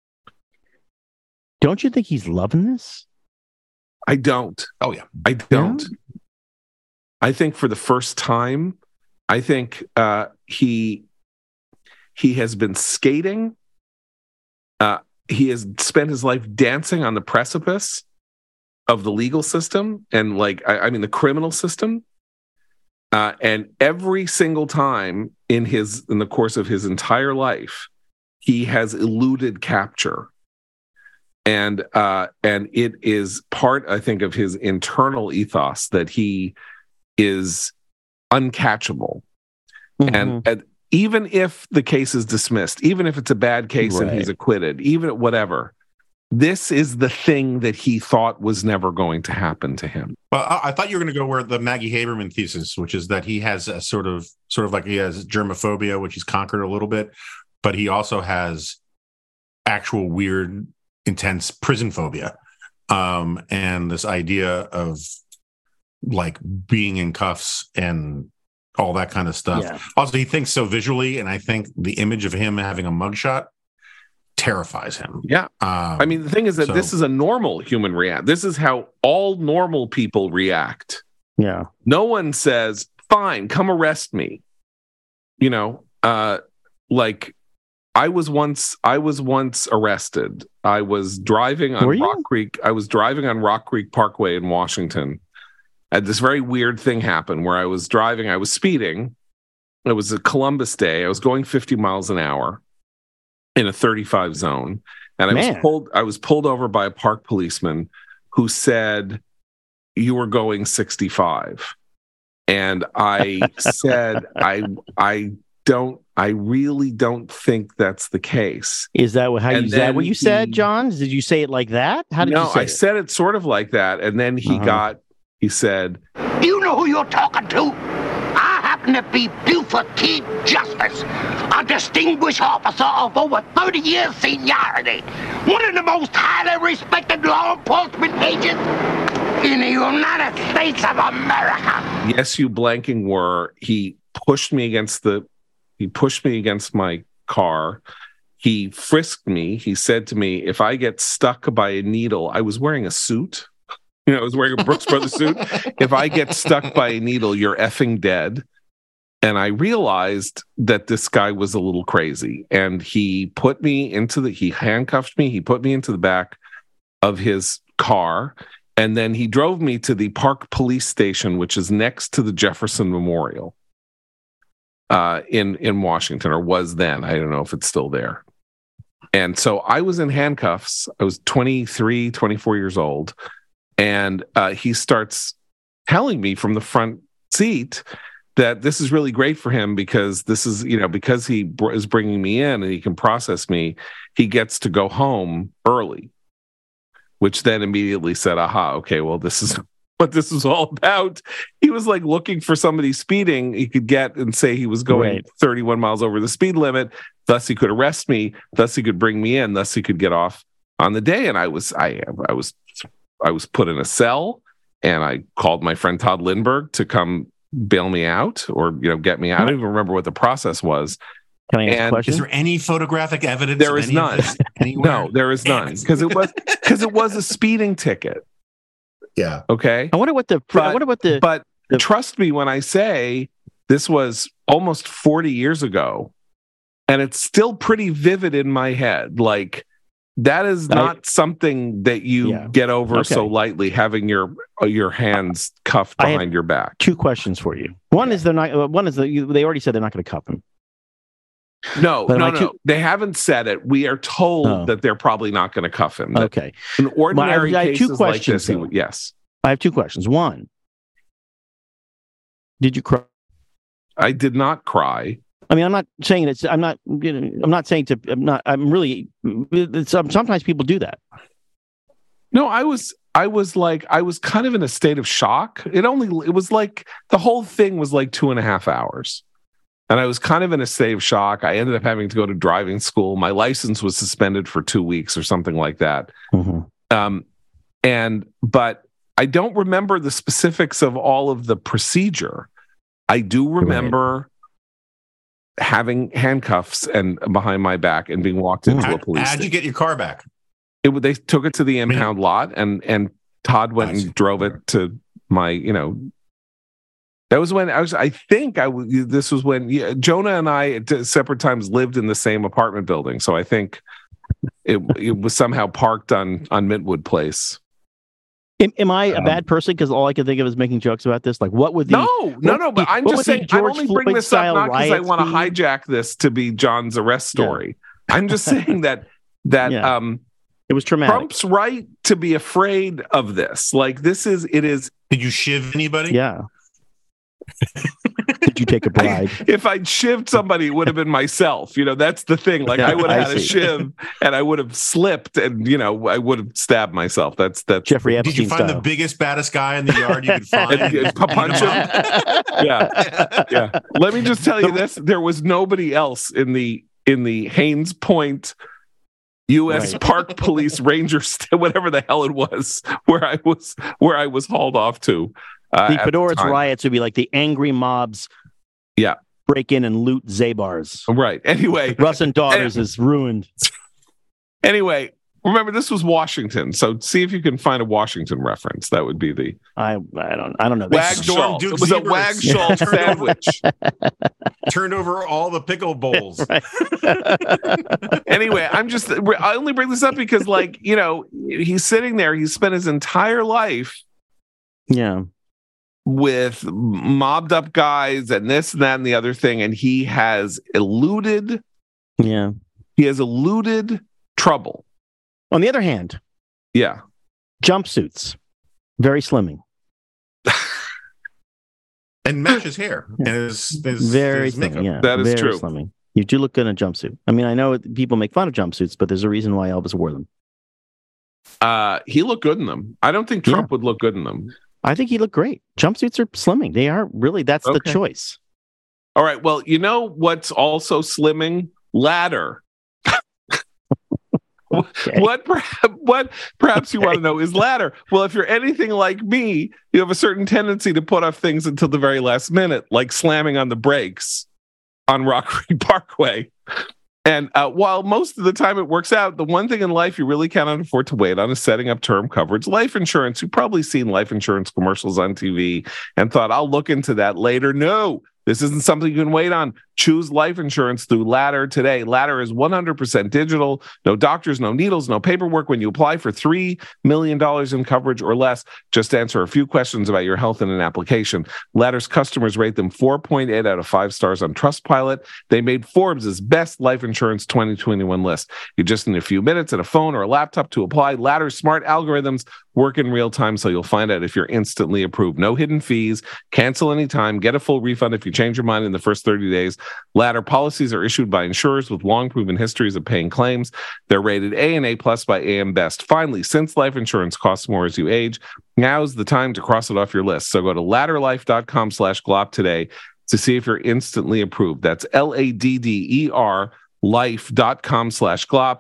don't you think he's loving this? I don't. Oh, yeah. I don't. Yeah? I think for the first time, I think he has been skating. He has spent his life dancing on the precipice of the legal system and the criminal system. And every single time in the course of his entire life, he has eluded capture. And it is part, I think, of his internal ethos that he is uncatchable. Mm-hmm. And even if the case is dismissed, even if it's a bad case and he's acquitted, even whatever, this is the thing that he thought was never going to happen to him. Well, I thought you were going to go where the Maggie Haberman thesis, which is that he has a sort of like he has germophobia, which he's conquered a little bit, but he also has actual weird, intense prison phobia. and this idea of like being in cuffs and all that kind of stuff. Yeah. Also, he thinks so visually, and I think the image of him having a mugshot terrifies him. Yeah. I mean, the thing is that this is a normal human react. This is how all normal people react. Yeah. No one says, fine, come arrest me. You know, like I was once arrested. I was driving on Rock Creek. I was driving on Rock Creek Parkway in Washington. And this very weird thing happened where I was driving, I was speeding. It was a Columbus day. I was going 50 miles an hour in a 35 zone. And I was pulled over by a park policeman who said, you were going 65. And I said, I really don't think that's the case. Is that what you said, John? Did you say it like that? How did you say it? No, I said it sort of like that. And then he said, "Do you know who you're talking to? I happen to be Buford T. Justice, a distinguished officer of over 30 years seniority, one of the most highly respected law enforcement agents in the United States of America." Yes, you blanking were. He pushed me against my car. He frisked me. He said to me, if I get stuck by a needle, I was wearing a suit. I was wearing a Brooks Brothers suit. If I get stuck by a needle, you're effing dead. And I realized that this guy was a little crazy. And he handcuffed me. He put me into the back of his car. And then he drove me to the Park Police Station, which is next to the Jefferson Memorial in Washington, or was then. I don't know if it's still there. And so I was in handcuffs. I was 23, 24 years old. And he starts telling me from the front seat that this is really great for him because this is, because he is bringing me in and he can process me, he gets to go home early, which then immediately said, aha, okay, well, this is what this is all about. He was like looking for somebody speeding he could get and say he was going 31 miles over the speed limit. Thus he could arrest me. Thus he could bring me in. Thus he could get off on the day. And I was put in a cell, and I called my friend Todd Lindbergh to come bail me out or, get me out. I don't even remember what the process was. Can I ask a question? Is there any photographic evidence? There is none. No, there is none. Because it was a speeding ticket. Yeah. Okay. I wonder what the But trust me when I say this was almost 40 years ago, and it's still pretty vivid in my head. Like, that is not something that you get over so lightly, having your hands cuffed behind your back. Two questions for you. One is they already said they're not going to cuff him. No. They haven't said it. We are told that they're probably not going to cuff him. Okay. In ordinary cases like this, yes. I have two questions. One, did you cry? I did not cry. I mean, I'm not saying sometimes people do that. No, I was kind of in a state of shock. It was like the whole thing was like 2.5 hours. And I was kind of in a state of shock. I ended up having to go to driving school. My license was suspended for 2 weeks or something like that. Mm-hmm. But I don't remember the specifics of all of the procedure. I do remember having handcuffs and behind my back and being walked into a police station. How'd you get your car back? They took it to the impound lot, and Todd went and drove it to my, that was when this was when Jonah and I at separate times lived in the same apartment building. So I think it was somehow parked on Mintwood Place. Am I a bad person because all I can think of is making jokes about this? Like, what would the no? But I'm just saying, I'm only bringing this up not because I want to hijack this to be John's arrest story. Yeah. I'm just saying that it was traumatic. Trump's right to be afraid of this. Like, it is. Did you shiv anybody? Yeah. Did you take a bride? If I'd shivved somebody, it would have been myself. That's the thing. Like, I would have had a shiv, and I would have slipped, and I would have stabbed myself. That's Jeffrey Epstein. Did you find the biggest, baddest guy in the yard you could find? Punch him. Yeah. Let me just tell you this: there was nobody else in the Haynes Point U.S. Park Police Ranger, whatever the hell it was, where I was hauled off to. The Fedoritz riots would be like the angry mobs. Yeah. Break in and loot Zabar's. Right. Anyway, Russ and Daughters is ruined. Anyway, remember this was Washington, so see if you can find a Washington reference. That would be the I don't know. Wagshaw. It was a Wagshaw sandwich. Turned over all the pickle bowls. Anyway, I only bring this up because, like, you know, he's sitting there. He spent his entire life, with mobbed up guys and this and that and the other thing, and he has eluded. Yeah, he has eluded trouble. On the other hand, jumpsuits, very slimming, and match his hair. And his very makeup. thin. Yeah, that is very true. Slimming. You do look good in a jumpsuit. I mean, I know people make fun of jumpsuits, but there's a reason why Elvis wore them. He looked good in them. I don't think Trump would look good in them. I think he looked great. Jumpsuits are slimming. They are really. That's the choice. All right. Well, you know what's also slimming? Ladder. Okay. What perhaps you want to know is ladder. Well, if you're anything like me, you have a certain tendency to put off things until the very last minute, like slamming on the brakes on Rock Creek Parkway. And while most of the time it works out, the one thing in life you really cannot afford to wait on is setting up term coverage. Life insurance, you've probably seen life insurance commercials on TV and thought, I'll look into that later. No, this isn't something you can wait on. Choose life insurance through Ladder today. Ladder is 100% digital. No doctors, no needles, no paperwork. When you apply for $3 million in coverage or less, just answer a few questions about your health in an application. Ladder's customers rate them 4.8 out of 5 stars on Trustpilot. They made Forbes' best life insurance 2021 list. You just need a few minutes and a phone or a laptop to apply. Ladder's smart algorithms work in real time, so you'll find out if you're instantly approved. No hidden fees. Cancel anytime. Get a full refund if you change your mind in the first 30 days. Ladder policies are issued by insurers with long proven histories of paying claims. They're rated A and A+ by AM Best. Finally, since life insurance costs more as you age, now's the time to cross it off your list. So go to ladderlife.com/glop today to see if you're instantly approved. That's LADDER life.com/glop,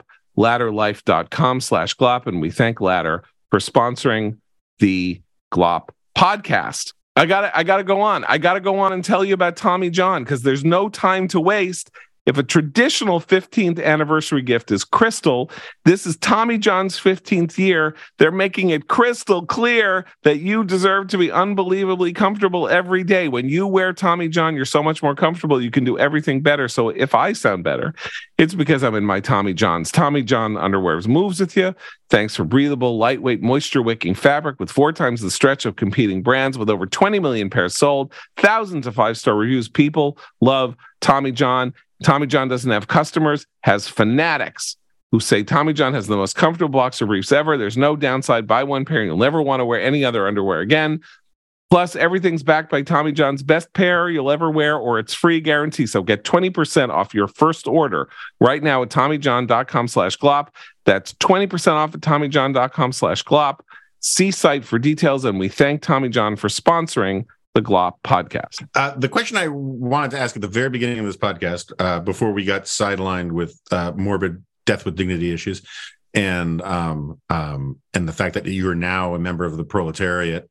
ladderlife.com/glop. And we thank Ladder for sponsoring the Glop podcast. I gotta go on. I gotta go on and tell you about Tommy John, because there's no time to waste. If a traditional 15th anniversary gift is crystal, this is Tommy John's 15th year. They're making it crystal clear that you deserve to be unbelievably comfortable every day. When you wear Tommy John, you're so much more comfortable. You can do everything better. So if I sound better, it's because I'm in my Tommy Johns. Tommy John underwear moves with you. Thanks for breathable, lightweight, moisture-wicking fabric with 4 times the stretch of competing brands, with over 20 million pairs sold, thousands of 5-star reviews. People love Tommy John. Tommy John doesn't have customers, has fanatics who say Tommy John has the most comfortable boxer briefs ever. There's no downside. Buy one pair and you'll never want to wear any other underwear again. Plus, everything's backed by Tommy John's best pair you'll ever wear, or it's free guarantee. So get 20% off your first order right now at TommyJohn.com/glop. That's 20% off at TommyJohn.com/glop. See site for details, and we thank Tommy John for sponsoring the Glop podcast. The question I wanted to ask at the very beginning of this podcast, before we got sidelined with morbid death with dignity issues, and the fact that you are now a member of the proletariat.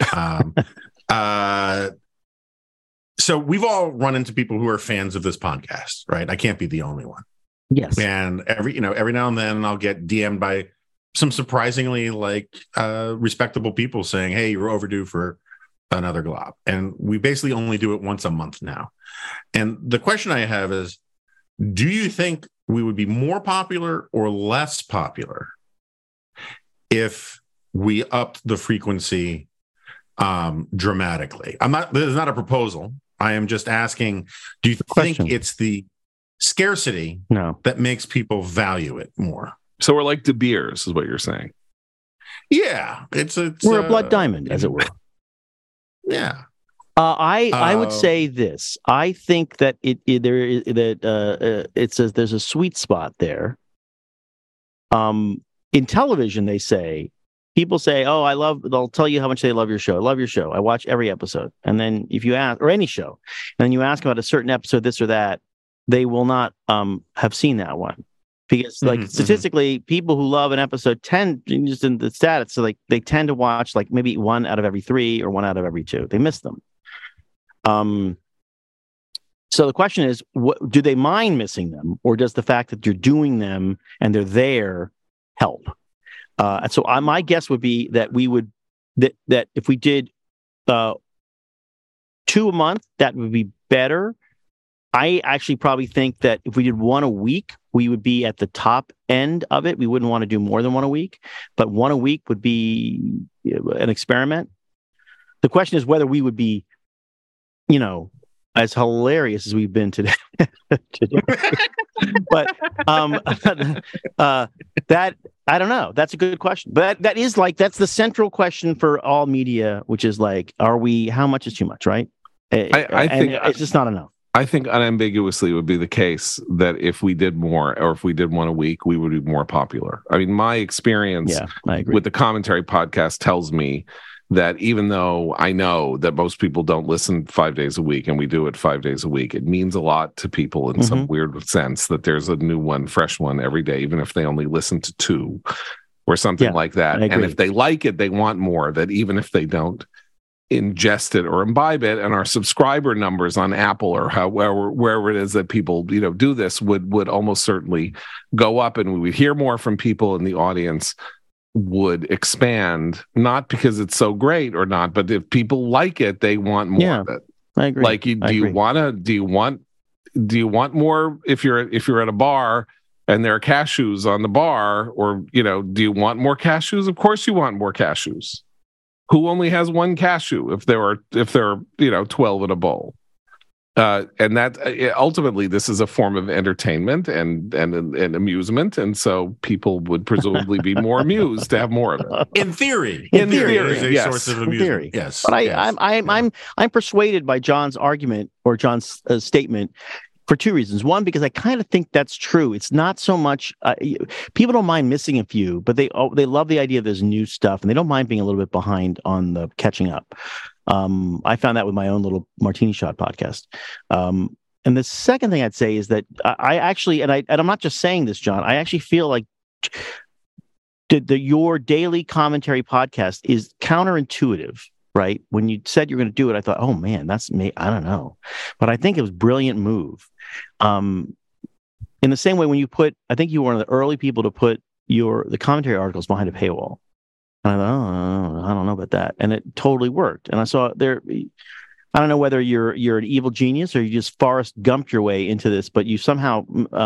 So we've all run into people who are fans of this podcast, right? I can't be the only one. Yes. And every now and then I'll get DM'd by some surprisingly respectable people saying, "Hey, you're overdue for another Glop." And we basically only do it once a month now. And the question I have is, do you think we would be more popular or less popular if we upped the frequency dramatically? This is not a proposal. I am just asking, do you think it's the scarcity that makes people value it more? So we're like De Beers, is what you're saying. Yeah. We're a blood diamond, as it were. Yeah. I would say this. I think that there's a sweet spot there. In television, people say, "Oh, they'll tell you how much they love your show. I love your show. I watch every episode." And then if you ask, or any show, and then you ask about a certain episode, this or that, they will not have seen that one. because like statistically, people who love an episode tend, just in the stats, so like they tend to watch like maybe 1 out of every 3 or 1 out of every 2. They miss them. So the question is, do they mind missing them, or does the fact that you're doing them and they're there help? And so my guess would be that we would that if we did 2 a month, that would be better. I actually probably think that if we did 1 a week, we would be at the top end of it. We wouldn't want to do more than 1 a week, but 1 a week would be an experiment. The question is whether we would be, as hilarious as we've been today. But that, I don't know. That's a good question. But that's the central question for all media, which is like, how much is too much, right? I think it's just not enough. I think unambiguously it would be the case that if we did more, or if we did 1 a week, we would be more popular. I mean, my experience with the commentary podcast tells me that even though I know that most people don't listen 5 days a week, and we do it 5 days a week, it means a lot to people in some weird sense that there's a new one, fresh one every day, even if they only listen to 2 or something like that. And if they like it, they want more, that even if they don't ingest it or imbibe it, and our subscriber numbers on Apple or wherever it is that people do this would almost certainly go up, and we would hear more from people in the audience would expand, not because it's so great or not, but if people like it, they want more of it. I agree. Like, do you want more if you're at a bar and there are cashews on the bar, or do you want more cashews? Of course you want more cashews. Who only has 1 cashew if there are 12 in a bowl? And that ultimately, this is a form of entertainment and amusement, and so people would presumably be more amused to have more of it. In theory, yes. a source of amusement. Yes, but I'm persuaded by John's argument or John's statement for 2 reasons. One, because I kind of think that's true. It's not so much people don't mind missing a few, but they love the idea of there's new stuff, and they don't mind being a little bit behind on the catching up. I found that with my own little Martini Shot podcast. And the second thing I'd say is that I actually, and I'm not just saying this, John, I actually feel like your daily commentary podcast is counterintuitive, right? When you said you're going to do it, I thought, oh man, that's me. I don't know. But I think it was a brilliant move. In the same way, when I think you were one of the early people to put the commentary articles behind a paywall. And I thought, I don't know about that. And it totally worked. And I saw there, I don't know whether you're an evil genius or you just Forrest Gumped your way into this, but you somehow,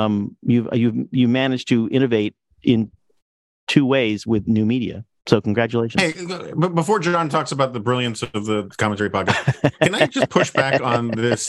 you managed to innovate in 2 ways with new media. So congratulations. Hey, but before John talks about the brilliance of the commentary podcast, can I just push back on this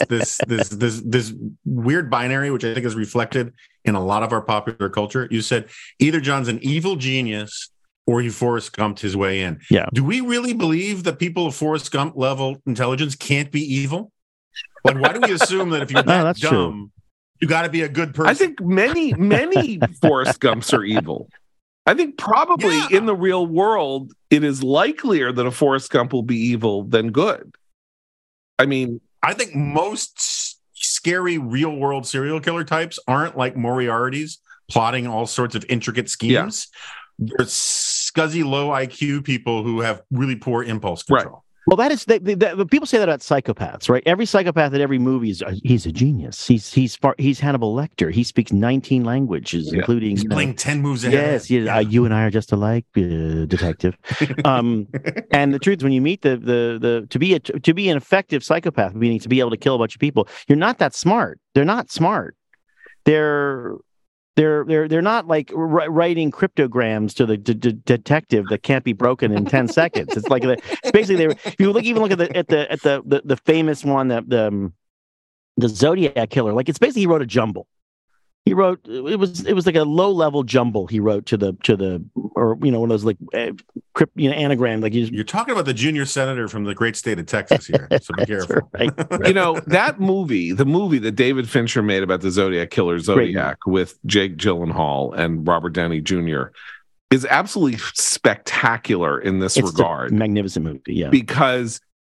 weird binary, which I think is reflected in a lot of our popular culture? You said either John's an evil genius or he Forrest Gumped his way in. Yeah. Do we really believe that people of Forrest Gump level intelligence can't be evil? Like, why do we assume that if you're that dumb, true, you got to be a good person? I think many Forrest Gumps are evil. I think probably in the real world, it is likelier that a Forrest Gump will be evil than good. I mean, I think most scary real world serial killer types aren't like Moriarty's plotting all sorts of intricate schemes. Yeah. There's scuzzy, low IQ people who have really poor impulse control. Right. Well, that is people say that about psychopaths, right? Every psychopath in every movie he's a genius. He's Hannibal Lecter. He speaks 19 languages, including he's playing 10 moves ahead. Yes, you and I are just alike, detective. And the truth is, when you meet to be an effective psychopath, meaning to be able to kill a bunch of people, you're not that smart. They're not smart. They're not like writing cryptograms to the detective that can't be broken in 10 seconds. It's like basically if you look at the famous one, the Zodiac Killer. Like, it's basically he wrote a jumble. He wrote it was like a low level jumble. He wrote to the or one of those like anagram. Like you're talking about the junior senator from the great state of Texas here. So be careful. Right. That movie, the movie that David Fincher made about the Zodiac Killer, Zodiac, with Jake Gyllenhaal and Robert Downey Jr., is absolutely spectacular in this regard. A magnificent movie, yeah. Because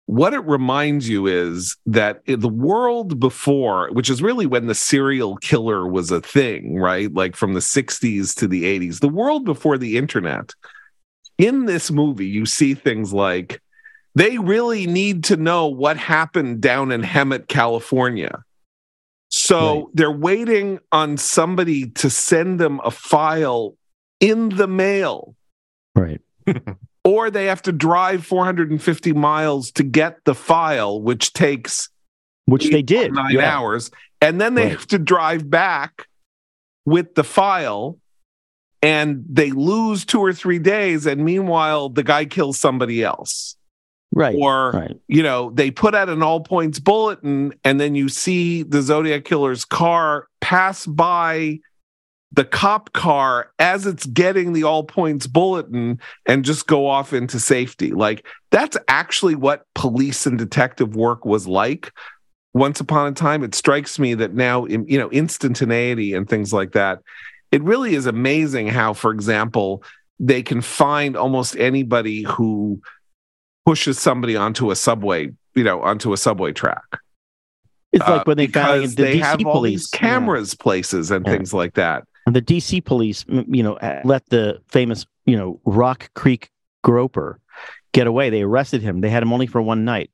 what it reminds you is that in the world before, which is really when the serial killer was a thing, right? Like from the 60s to the 80s, the world before the internet, in this movie, you see things like they really need to know what happened down in Hemet, California. So they're waiting on somebody to send them a file in the mail. Right. Or they have to drive 450 miles to get the file, which takes they did 9 hours. And then they have to drive back with the file, and they lose 2 or 3 days. And meanwhile, the guy kills somebody else. Right. Or, they put out an all points bulletin, and then you see the Zodiac killer's car pass by the cop car as it's getting the all points bulletin and just go off into safety. Like, that's actually what police and detective work was like once upon a time. It strikes me that now, instantaneity and things like that, it really is amazing how, for example, they can find almost anybody who pushes somebody onto a subway track. It's like when they found the they DC have all police these cameras places and things like that. And the DC police, let the famous, Rock Creek groper get away. They arrested him. They had him only for one night.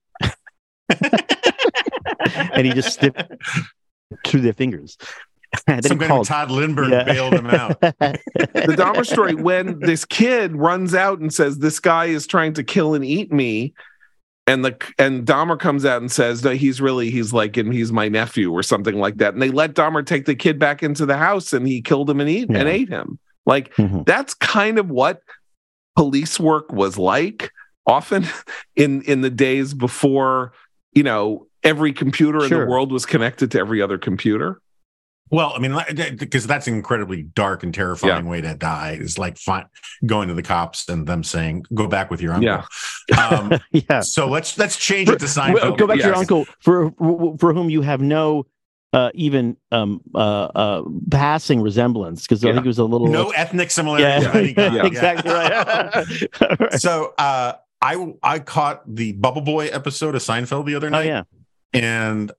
And he just slipped through their fingers. Some kind of Todd Lindbergh bailed him out. The Dahmer story, when this kid runs out and says, this guy is trying to kill and eat me, and Dahmer comes out and says, no, he's he's my nephew or something like that. And they let Dahmer take the kid back into the house, and he killed him and ate him. Like, that's kind of what police work was like often in the days before, every computer in the world was connected to every other computer. Well, I mean, because that's an incredibly dark and terrifying way to die, is like going to the cops and them saying, go back with your uncle. So let's change it to Seinfeld. Go back to your uncle for whom you have no even passing resemblance, because I think it was a little ethnic similarity. Exactly right. Right. So I caught the Bubble Boy episode of Seinfeld the other night. And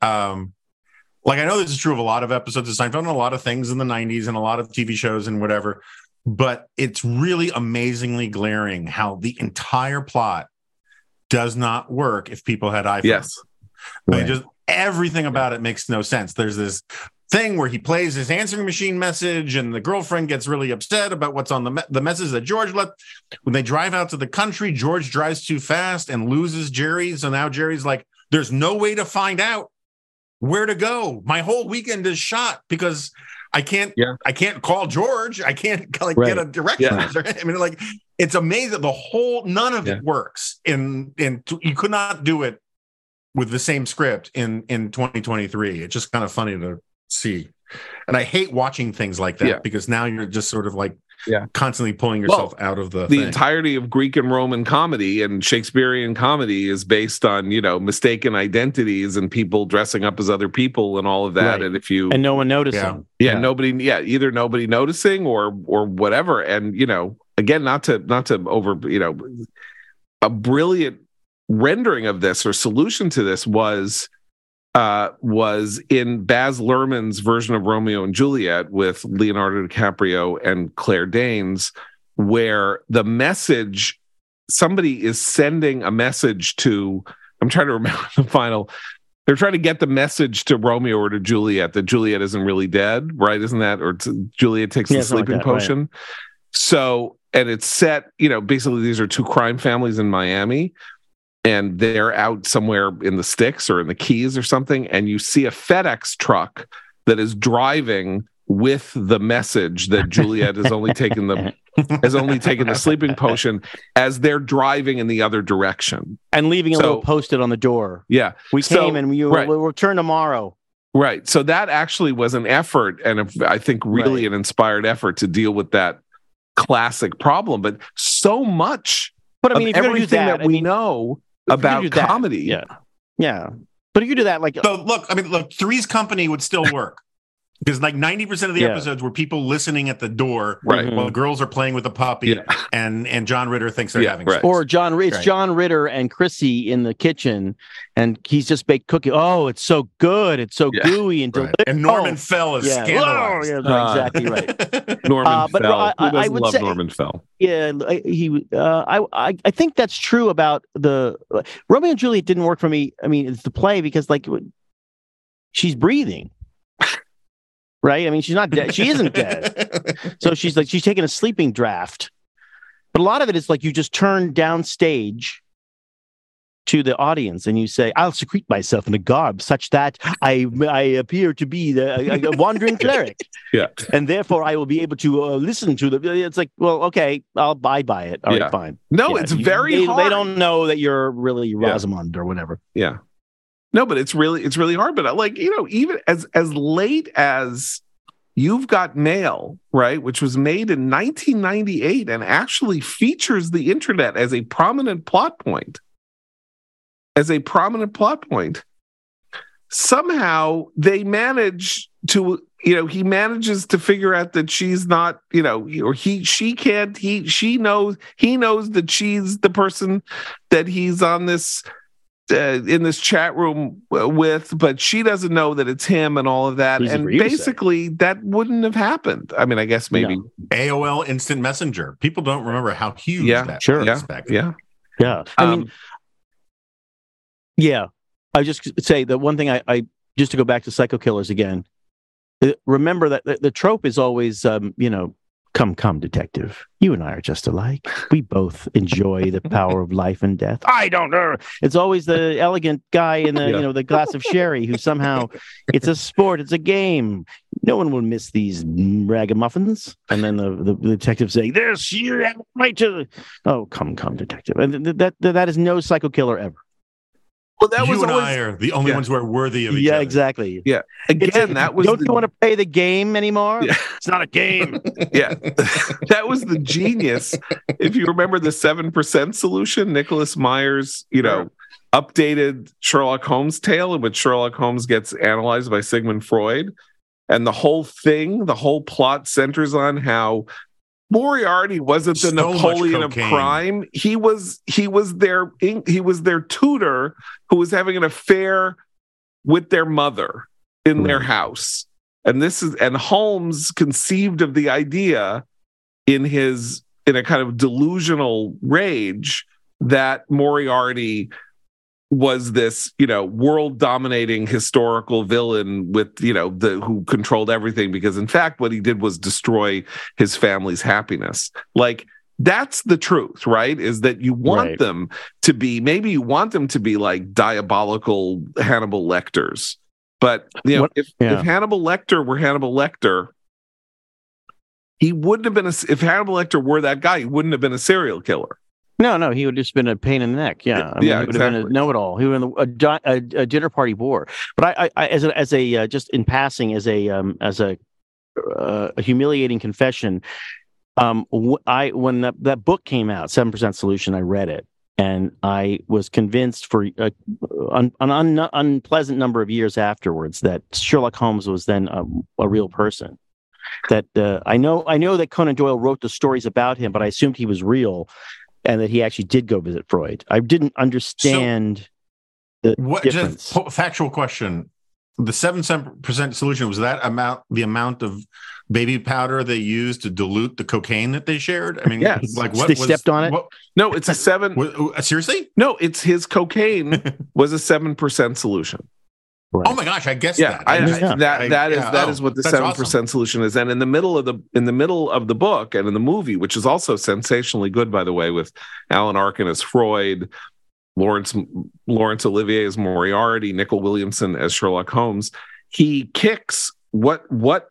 I know this is true of a lot of episodes of Seinfeld and a lot of things in the 90s and a lot of TV shows and whatever, but it's really amazingly glaring how the entire plot does not work if people had iPhones. Yes. I mean, just everything about it makes no sense. There's this thing where he plays his answering machine message and the girlfriend gets really upset about what's on the message that George left. When they drive out to the country, George drives too fast and loses Jerry. So now Jerry's like, there's no way to find out where to go. My whole weekend is shot because I can't call George. I can't get a direction. I mean, it's amazing. None of it works. You could not do it with the same script in 2023. It's just kind of funny to see. And I hate watching things like that because now you're just sort of constantly pulling yourself out of the thing. Entirety of Greek and Roman comedy and Shakespearean comedy is based on, mistaken identities and people dressing up as other people and all of that. Right. And no one noticing. Either nobody noticing or whatever. And, again, not to over, a brilliant rendering of this or solution to this was in Baz Luhrmann's version of Romeo and Juliet with Leonardo DiCaprio and Claire Danes, where the message, somebody is sending a message to, I'm trying to remember the final, they're trying to get the message to Romeo or to Juliet that Juliet isn't really dead, right? Isn't that, or Juliet takes the sleeping potion. Right. So, and it's set, basically these are two crime families in Miami, and they're out somewhere in the sticks or in the Keys or something, and you see a FedEx truck that is driving with the message that Juliet has only taken the sleeping potion as they're driving in the other direction and leaving a little post-it on the door. Yeah, we came and we'll return tomorrow. Right. So that actually was an effort, and I think really an inspired effort to deal with that classic problem. But so much, but I mean, if everything that we know about comedy. Yeah. But if you do that, so look, Three's Company would still work. Because like 90% of the episodes were people listening at the door while girls are playing with a puppy, and John Ritter thinks they're having sex. Or John Ritter and Chrissy in the kitchen, and he's just baked cookie. Oh, it's so good. It's so gooey and delicious. And Norman Fell is scandalized. Exactly right. Norman Fell. Who doesn't would love say, Norman Fell? Yeah, I think that's true about the Romeo and Juliet didn't work for me. I mean, it's the play because like she's breathing. Right? I mean, she's not dead. She isn't dead. So she's taking a sleeping draft. But a lot of it is like you just turn downstage to the audience and you say, I'll secrete myself in a garb such that I appear to be a wandering cleric. Yeah. And therefore I will be able to listen to the. It's like, well, okay, I'll buy it. All right, fine. No, it's very hard. They don't know that you're really Rosamund or whatever. Yeah. No, but it's really hard. But like, even as late as You've Got Mail, right, which was made in 1998 and actually features the internet as a prominent plot point. Somehow they manage to, he manages to figure out that she's not, or she can't, he knows that she's the person that he's on this in this chat room with, but she doesn't know that it's him and all of that. And basically that wouldn't have happened. I mean, I guess maybe AOL Instant Messenger. People don't remember how huge that was back then. Yeah. I mean, I just say the one thing I just to go back to Psycho Killers again, remember that the trope is always, come, detective. You and I are just alike. We both enjoy the power of life and death. I don't know. It's always the elegant guy in the, the glass of sherry who somehow, it's a sport, it's a game. No one will miss these ragamuffins. And then the detective saying, "This, you have right to." Oh, come, detective. And that is no psycho killer ever. Well, that you was and always, I are the only ones who are worthy of each other. Yeah, exactly. Yeah. Again, that was. Don't you want to play the game anymore? Yeah. It's not a game. Yeah, that was the genius. If you remember the 7% solution, Nicholas Myers, updated Sherlock Holmes tale in which Sherlock Holmes gets analyzed by Sigmund Freud, and the whole plot centers on how Moriarty wasn't the Napoleon of crime. He was their tutor who was having an affair with their mother in their house. And Holmes conceived of the idea in a kind of delusional rage that Moriarty was this, world dominating historical villain with, who controlled everything, because in fact, what he did was destroy his family's happiness. Like, that's the truth, right? Is that you want them to be, maybe you want them to be like diabolical Hannibal Lecters. But, if Hannibal Lecter were Hannibal Lecter, he wouldn't have been if Hannibal Lecter were that guy, he wouldn't have been a serial killer. No, he would have just been a pain in the neck. Yeah, he would have been a know-it-all. He would have been a dinner party bore. But I as a just in passing, as a humiliating confession, when that book came out, 7% Solution, I read it, and I was convinced for an unpleasant number of years afterwards that Sherlock Holmes was then a real person. That I know that Conan Doyle wrote the stories about him, but I assumed he was real. And that he actually did go visit Freud. I didn't understand the difference. Just factual question: the 7% solution, was that the amount of baby powder they used to dilute the cocaine that they shared? I mean, like what they stepped on it? No, it's a 7. Seriously? No, it's his cocaine was a 7% solution. Right. Oh my gosh! I guess that. That is what the 7% solution is. And in the middle of the book and in the movie, which is also sensationally good, by the way, with Alan Arkin as Freud, Laurence Olivier as Moriarty, Nicol Williamson as Sherlock Holmes, he kicks what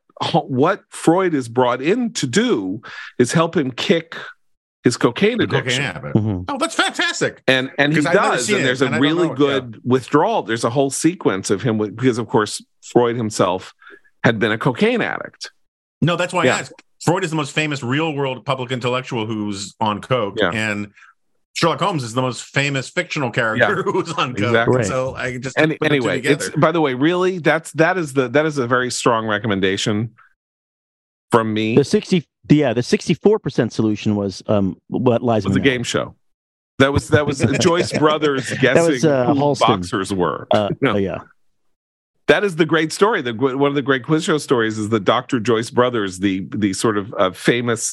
Freud is brought in to do is help him kick his cocaine addiction. Mm-hmm. Oh, that's fantastic. And he does. And there's a really good withdrawal. There's a whole sequence of him because, of course, Freud himself had been a cocaine addict. No, that's why I asked. Freud is the most famous real-world public intellectual who's on coke. Yeah. And Sherlock Holmes is the most famous fictional character who was on Coke. Exactly. Right. So I just anyway, it's, by the way, really, that is a very strong recommendation from me. The 64% solution was what lies in a game show. That was Joyce Brothers guessing who boxers were. Yeah. That is the great story. One of the great quiz show stories is the Dr. Joyce Brothers, the sort of famous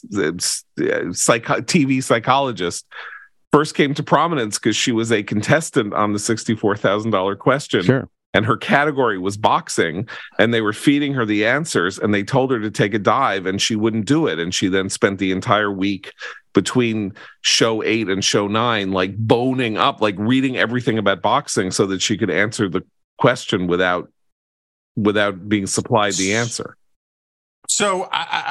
TV psychologist, first came to prominence because she was a contestant on the $64,000 question. Sure. And her category was boxing, and they were feeding her the answers, and they told her to take a dive, and she wouldn't do it. And she then spent the entire week between show 8 and show 9, like boning up, like reading everything about boxing so that she could answer the question without being supplied the answer. So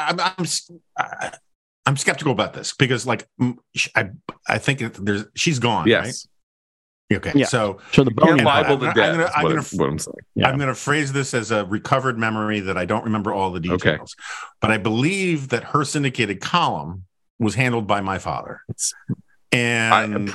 I'm skeptical about this because, like, I think she's gone. Yes. Right? Okay, yeah. So the bone Bible the dead. What I'm saying. Yeah. I'm going to phrase this as a recovered memory that I don't remember all the details. Okay. But I believe that her syndicated column was handled by my father, and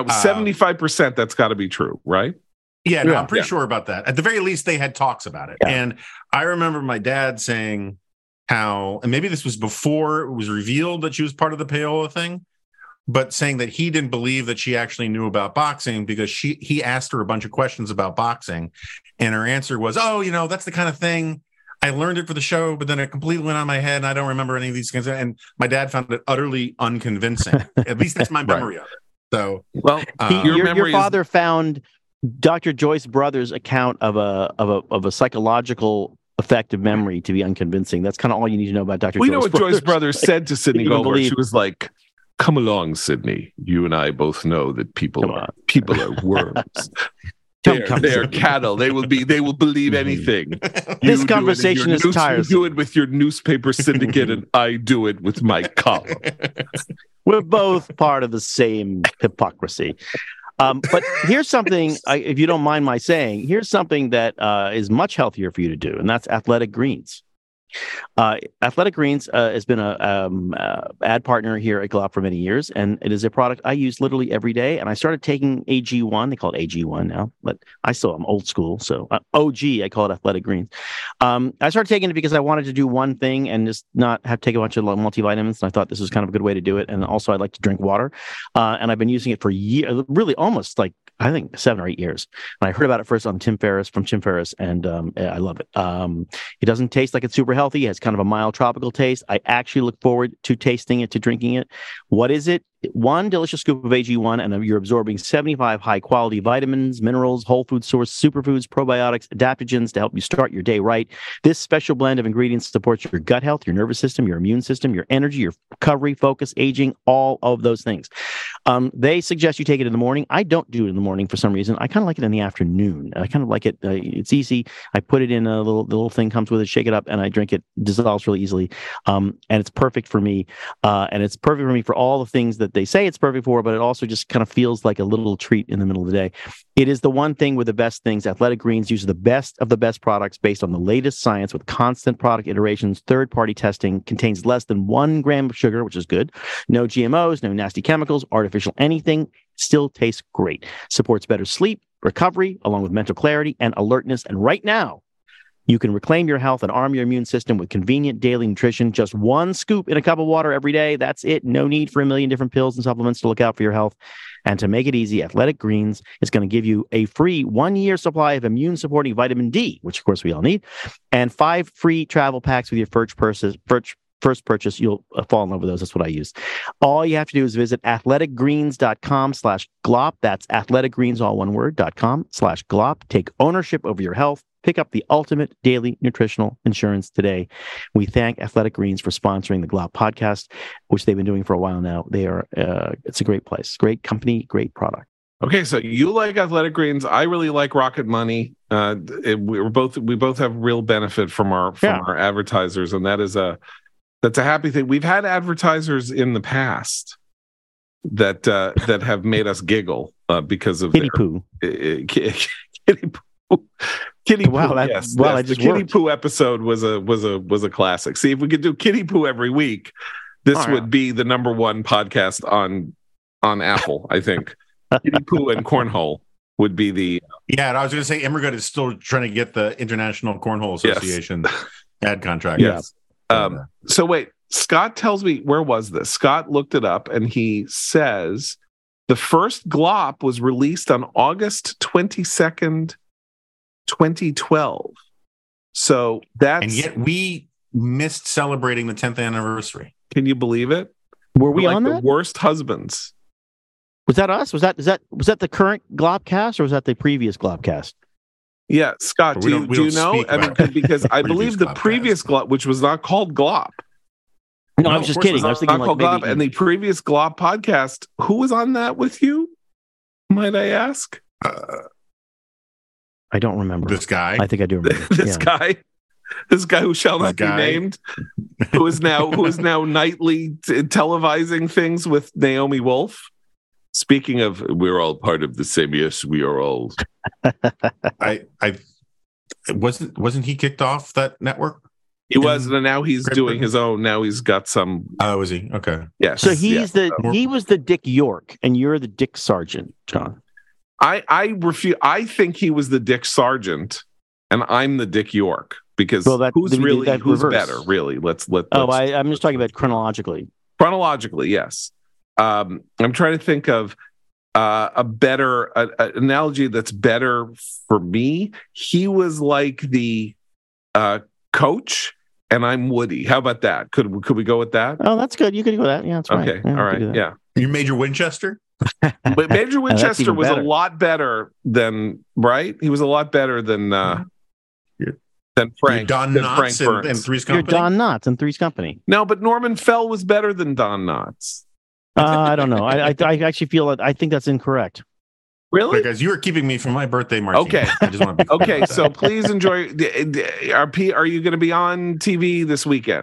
75%. That's got to be true, right? Yeah, no, I'm pretty sure about that. At the very least, they had talks about it, and I remember my dad saying how, and maybe this was before it was revealed that she was part of the payola thing, but saying that he didn't believe that she actually knew about boxing because he asked her a bunch of questions about boxing, and her answer was, "Oh, that's the kind of thing I learned it for the show, but then it completely went on my head, and I don't remember any of these things." And my dad found it utterly unconvincing. At least that's my memory of it. So, well, your father found Dr. Joyce Brothers' account of a psychological effect of memory to be unconvincing. That's kind of all you need to know about Dr. We Joyce know what Brothers. Joyce Brothers said to Sidney Goldberg. She was like, "Come along, Sidney. You and I both know that people are worms. They're cattle. They will believe anything. This conversation is tiresome. You do it with your newspaper syndicate, and I do it with my column. We're both part of the same hypocrisy." But here's something, if you don't mind my saying, here's something that is much healthier for you to do, and that's Athletic Greens. Athletic Greens has been a ad partner here at GLOP for many years, and it is a product I use literally every day. And I started taking AG1. They call it AG1 now, but I'm old school, so OG. I call it Athletic Greens. I started taking it because I wanted to do one thing and just not have to take a bunch of multivitamins. And I thought this was kind of a good way to do it. And also, I like to drink water, and I've been using it for years, really almost like I think 7 or 8 years. And I heard about it first on Tim Ferriss, and I love it. It doesn't taste like it's super healthy. It has kind of a mild tropical taste. I actually look forward to tasting it, to drinking it. What is it? One delicious scoop of AG1, and you're absorbing 75 high-quality vitamins, minerals, whole food source, superfoods, probiotics, adaptogens to help you start your day right. This special blend of ingredients supports your gut health, your nervous system, your immune system, your energy, your recovery, focus, aging, all of those things. They suggest you take it in the morning. I don't do it in the morning for some reason. I kind of like it in the afternoon. I kind of like it. It's easy. I put it in the little thing comes with it, shake it up, and I drink it. Dissolves really easily. And it's perfect for me. And it's perfect for me for all the things that they say it's perfect for, but it also just kind of feels like a little treat in the middle of the day. It is the one thing with the best things. Athletic Greens uses the best of the best products based on the latest science with constant product iterations, third-party testing, contains less than 1 gram of sugar, which is good. No GMOs, no nasty chemicals, artificial anything. Still tastes great. Supports better sleep, recovery, along with mental clarity and alertness. And right now, you can reclaim your health and arm your immune system with convenient daily nutrition. Just 1 scoop in a cup of water every day. That's it. No need for a million different pills and supplements to look out for your health. And to make it easy, Athletic Greens is going to give you a free 1-year supply of immune-supporting vitamin D, which, of course, we all need, and 5 free travel packs with your first purchase. You'll fall in love with those. That's what I use. All you have to do is visit athleticgreens.com/glop. That's athleticgreens, all one word, .com/glop. Take ownership over your health. Pick up the ultimate daily nutritional insurance today. We thank Athletic Greens for sponsoring the GLOP podcast, which they've been doing for a while now. It's a great place, great company, great product. Okay, so you like Athletic Greens. I really like Rocket Money. We both have real benefit from our advertisers, and that's a happy thing. We've had advertisers in the past that have made us giggle because of Kitty Poo. Kitty Poo. Kitty Poo. Yes, the Kitty Poo episode was a classic. See, if we could do Kitty Poo every week, this would be the #1 podcast on on Apple, I think. Kitty Poo and Cornhole would be the... Yeah, and I was going to say, Immergut is still trying to get the International Cornhole Association ad contract. Yes. So wait, Scott tells me, where was this? Scott looked it up, and he says the first Glop was released on August 22nd, 2012. So that's... And yet we missed celebrating the 10th anniversary. Can you believe it? Were we like on the that? worst husbands? Was that us? Was that the current Globcast or was that the previous Globcast? Yeah, Scott, do you know? I mean, because I believe the previous Glop, which was not called Glop. No, I was just kidding. I was thinking like Glop, and the previous Glop podcast, who was on that with you? Might I ask? I don't remember. This guy? I think I do remember. This guy who shall not be named, who is now nightly televising things with Naomi Wolf. Speaking of, we're all part of the same. Yes, we are all. I wasn't he kicked off that network? He was, and now he's doing his own. Now he's got some. Oh, is he? Okay. Yes. So he was the Dick York, and you're the Dick Sargent, John. I refuse. I think he was the Dick Sargent, and I'm the Dick York because who's better? Really, let's. I'm just talking about chronologically. Chronologically, yes. I'm trying to think of a better analogy that's better for me. He was like the coach, and I'm Woody. How about that? Could we go with that? Oh, that's good. You could go with that. Yeah, that's right. Okay, yeah, all right. Yeah. You Major Winchester? But Major Winchester was a lot better than He was a lot better than Frank. Don Knotts in Three's Company. You're Don Knotts in Three's Company. No, but Norman Fell was better than Don Knotts. I don't know. I actually feel that I think that's incorrect. Really? Because you were keeping me from my birthday martini. Okay. I just want to be okay. So please enjoy. Are you going to be on TV this weekend?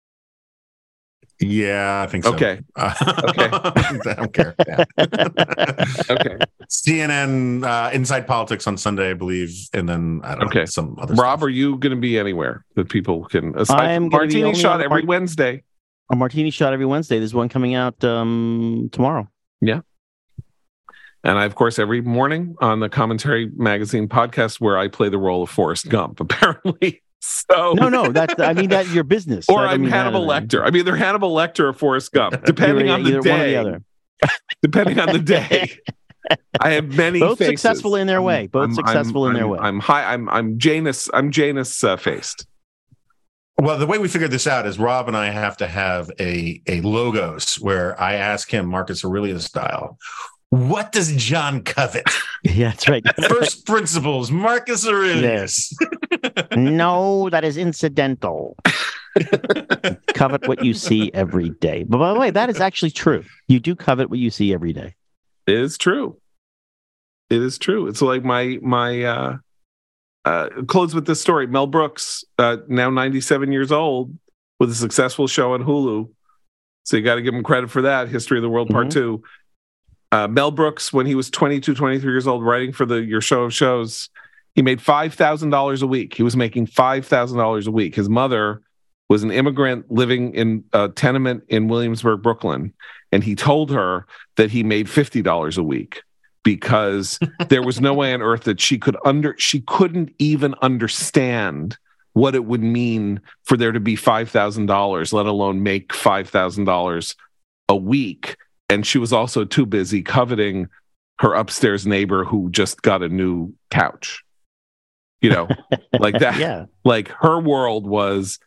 Yeah, I think so. Okay. Okay. I don't care. Yeah. Okay. CNN Inside Politics on Sunday, I believe, and then I don't know some other. Rob, stuff. are you going to be anywhere that people can? I'm Martini Shot every Wednesday. A Martini Shot every Wednesday. There's one coming out tomorrow. Yeah. And I, of course, every morning on the Commentary Magazine podcast where I play the role of Forrest Gump, apparently. So no, that's your business. Or I'm Hannibal Lecter. I'm either Hannibal Lecter or Forrest Gump, depending on the day. One or the other. Depending on the day. I have many both faces. Successful in their way. Both successful in their way. I'm Janus faced. Well, the way we figured this out is Rob and I have to have a logos where I ask him, Marcus Aurelius style, what does John covet? Yeah, that's right. First principles, Marcus Aurelius. No, that is incidental. Covet what you see every day. But by the way, that is actually true. You do covet what you see every day. It is true. It is true. It's like my close with this story. Mel Brooks, now 97 years old, with a successful show on Hulu. So you got to give him credit for that. History of the World Part 2. Mel Brooks, when he was 22, 23 years old, writing for Your Show of Shows, he made $5,000 a week. He was making $5,000 a week. His mother was an immigrant living in a tenement in Williamsburg, Brooklyn. And he told her that he made $50 a week because there was no way on earth that she couldn't even understand what it would mean for there to be $5,000, let alone make $5,000 a week. And she was also too busy coveting her upstairs neighbor who just got a new couch. You know, like that. Yeah. Like her world was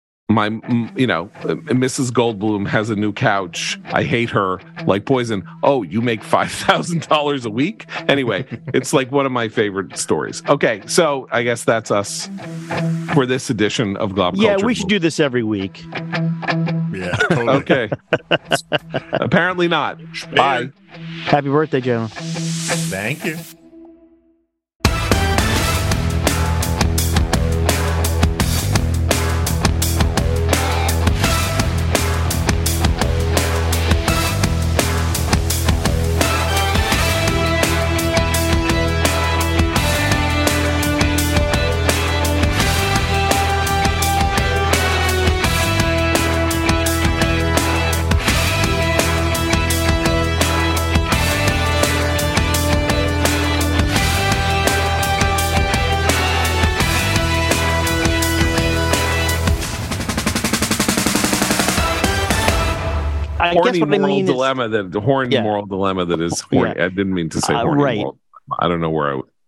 Mrs. Goldblum has a new couch. I hate her like poison. Oh, you make $5,000 a week? Anyway, it's like one of my favorite stories. Okay, so I guess that's us for this edition of Glob Culture. Yeah, we should do this every week. Yeah, totally. Okay. Apparently not. Bye. Happy birthday, gentlemen. Thank you. I guess what I mean dilemma that horny Yeah. moral dilemma that is horny. Yeah. I didn't mean to say horny right. moral dilemma. I don't know where I would.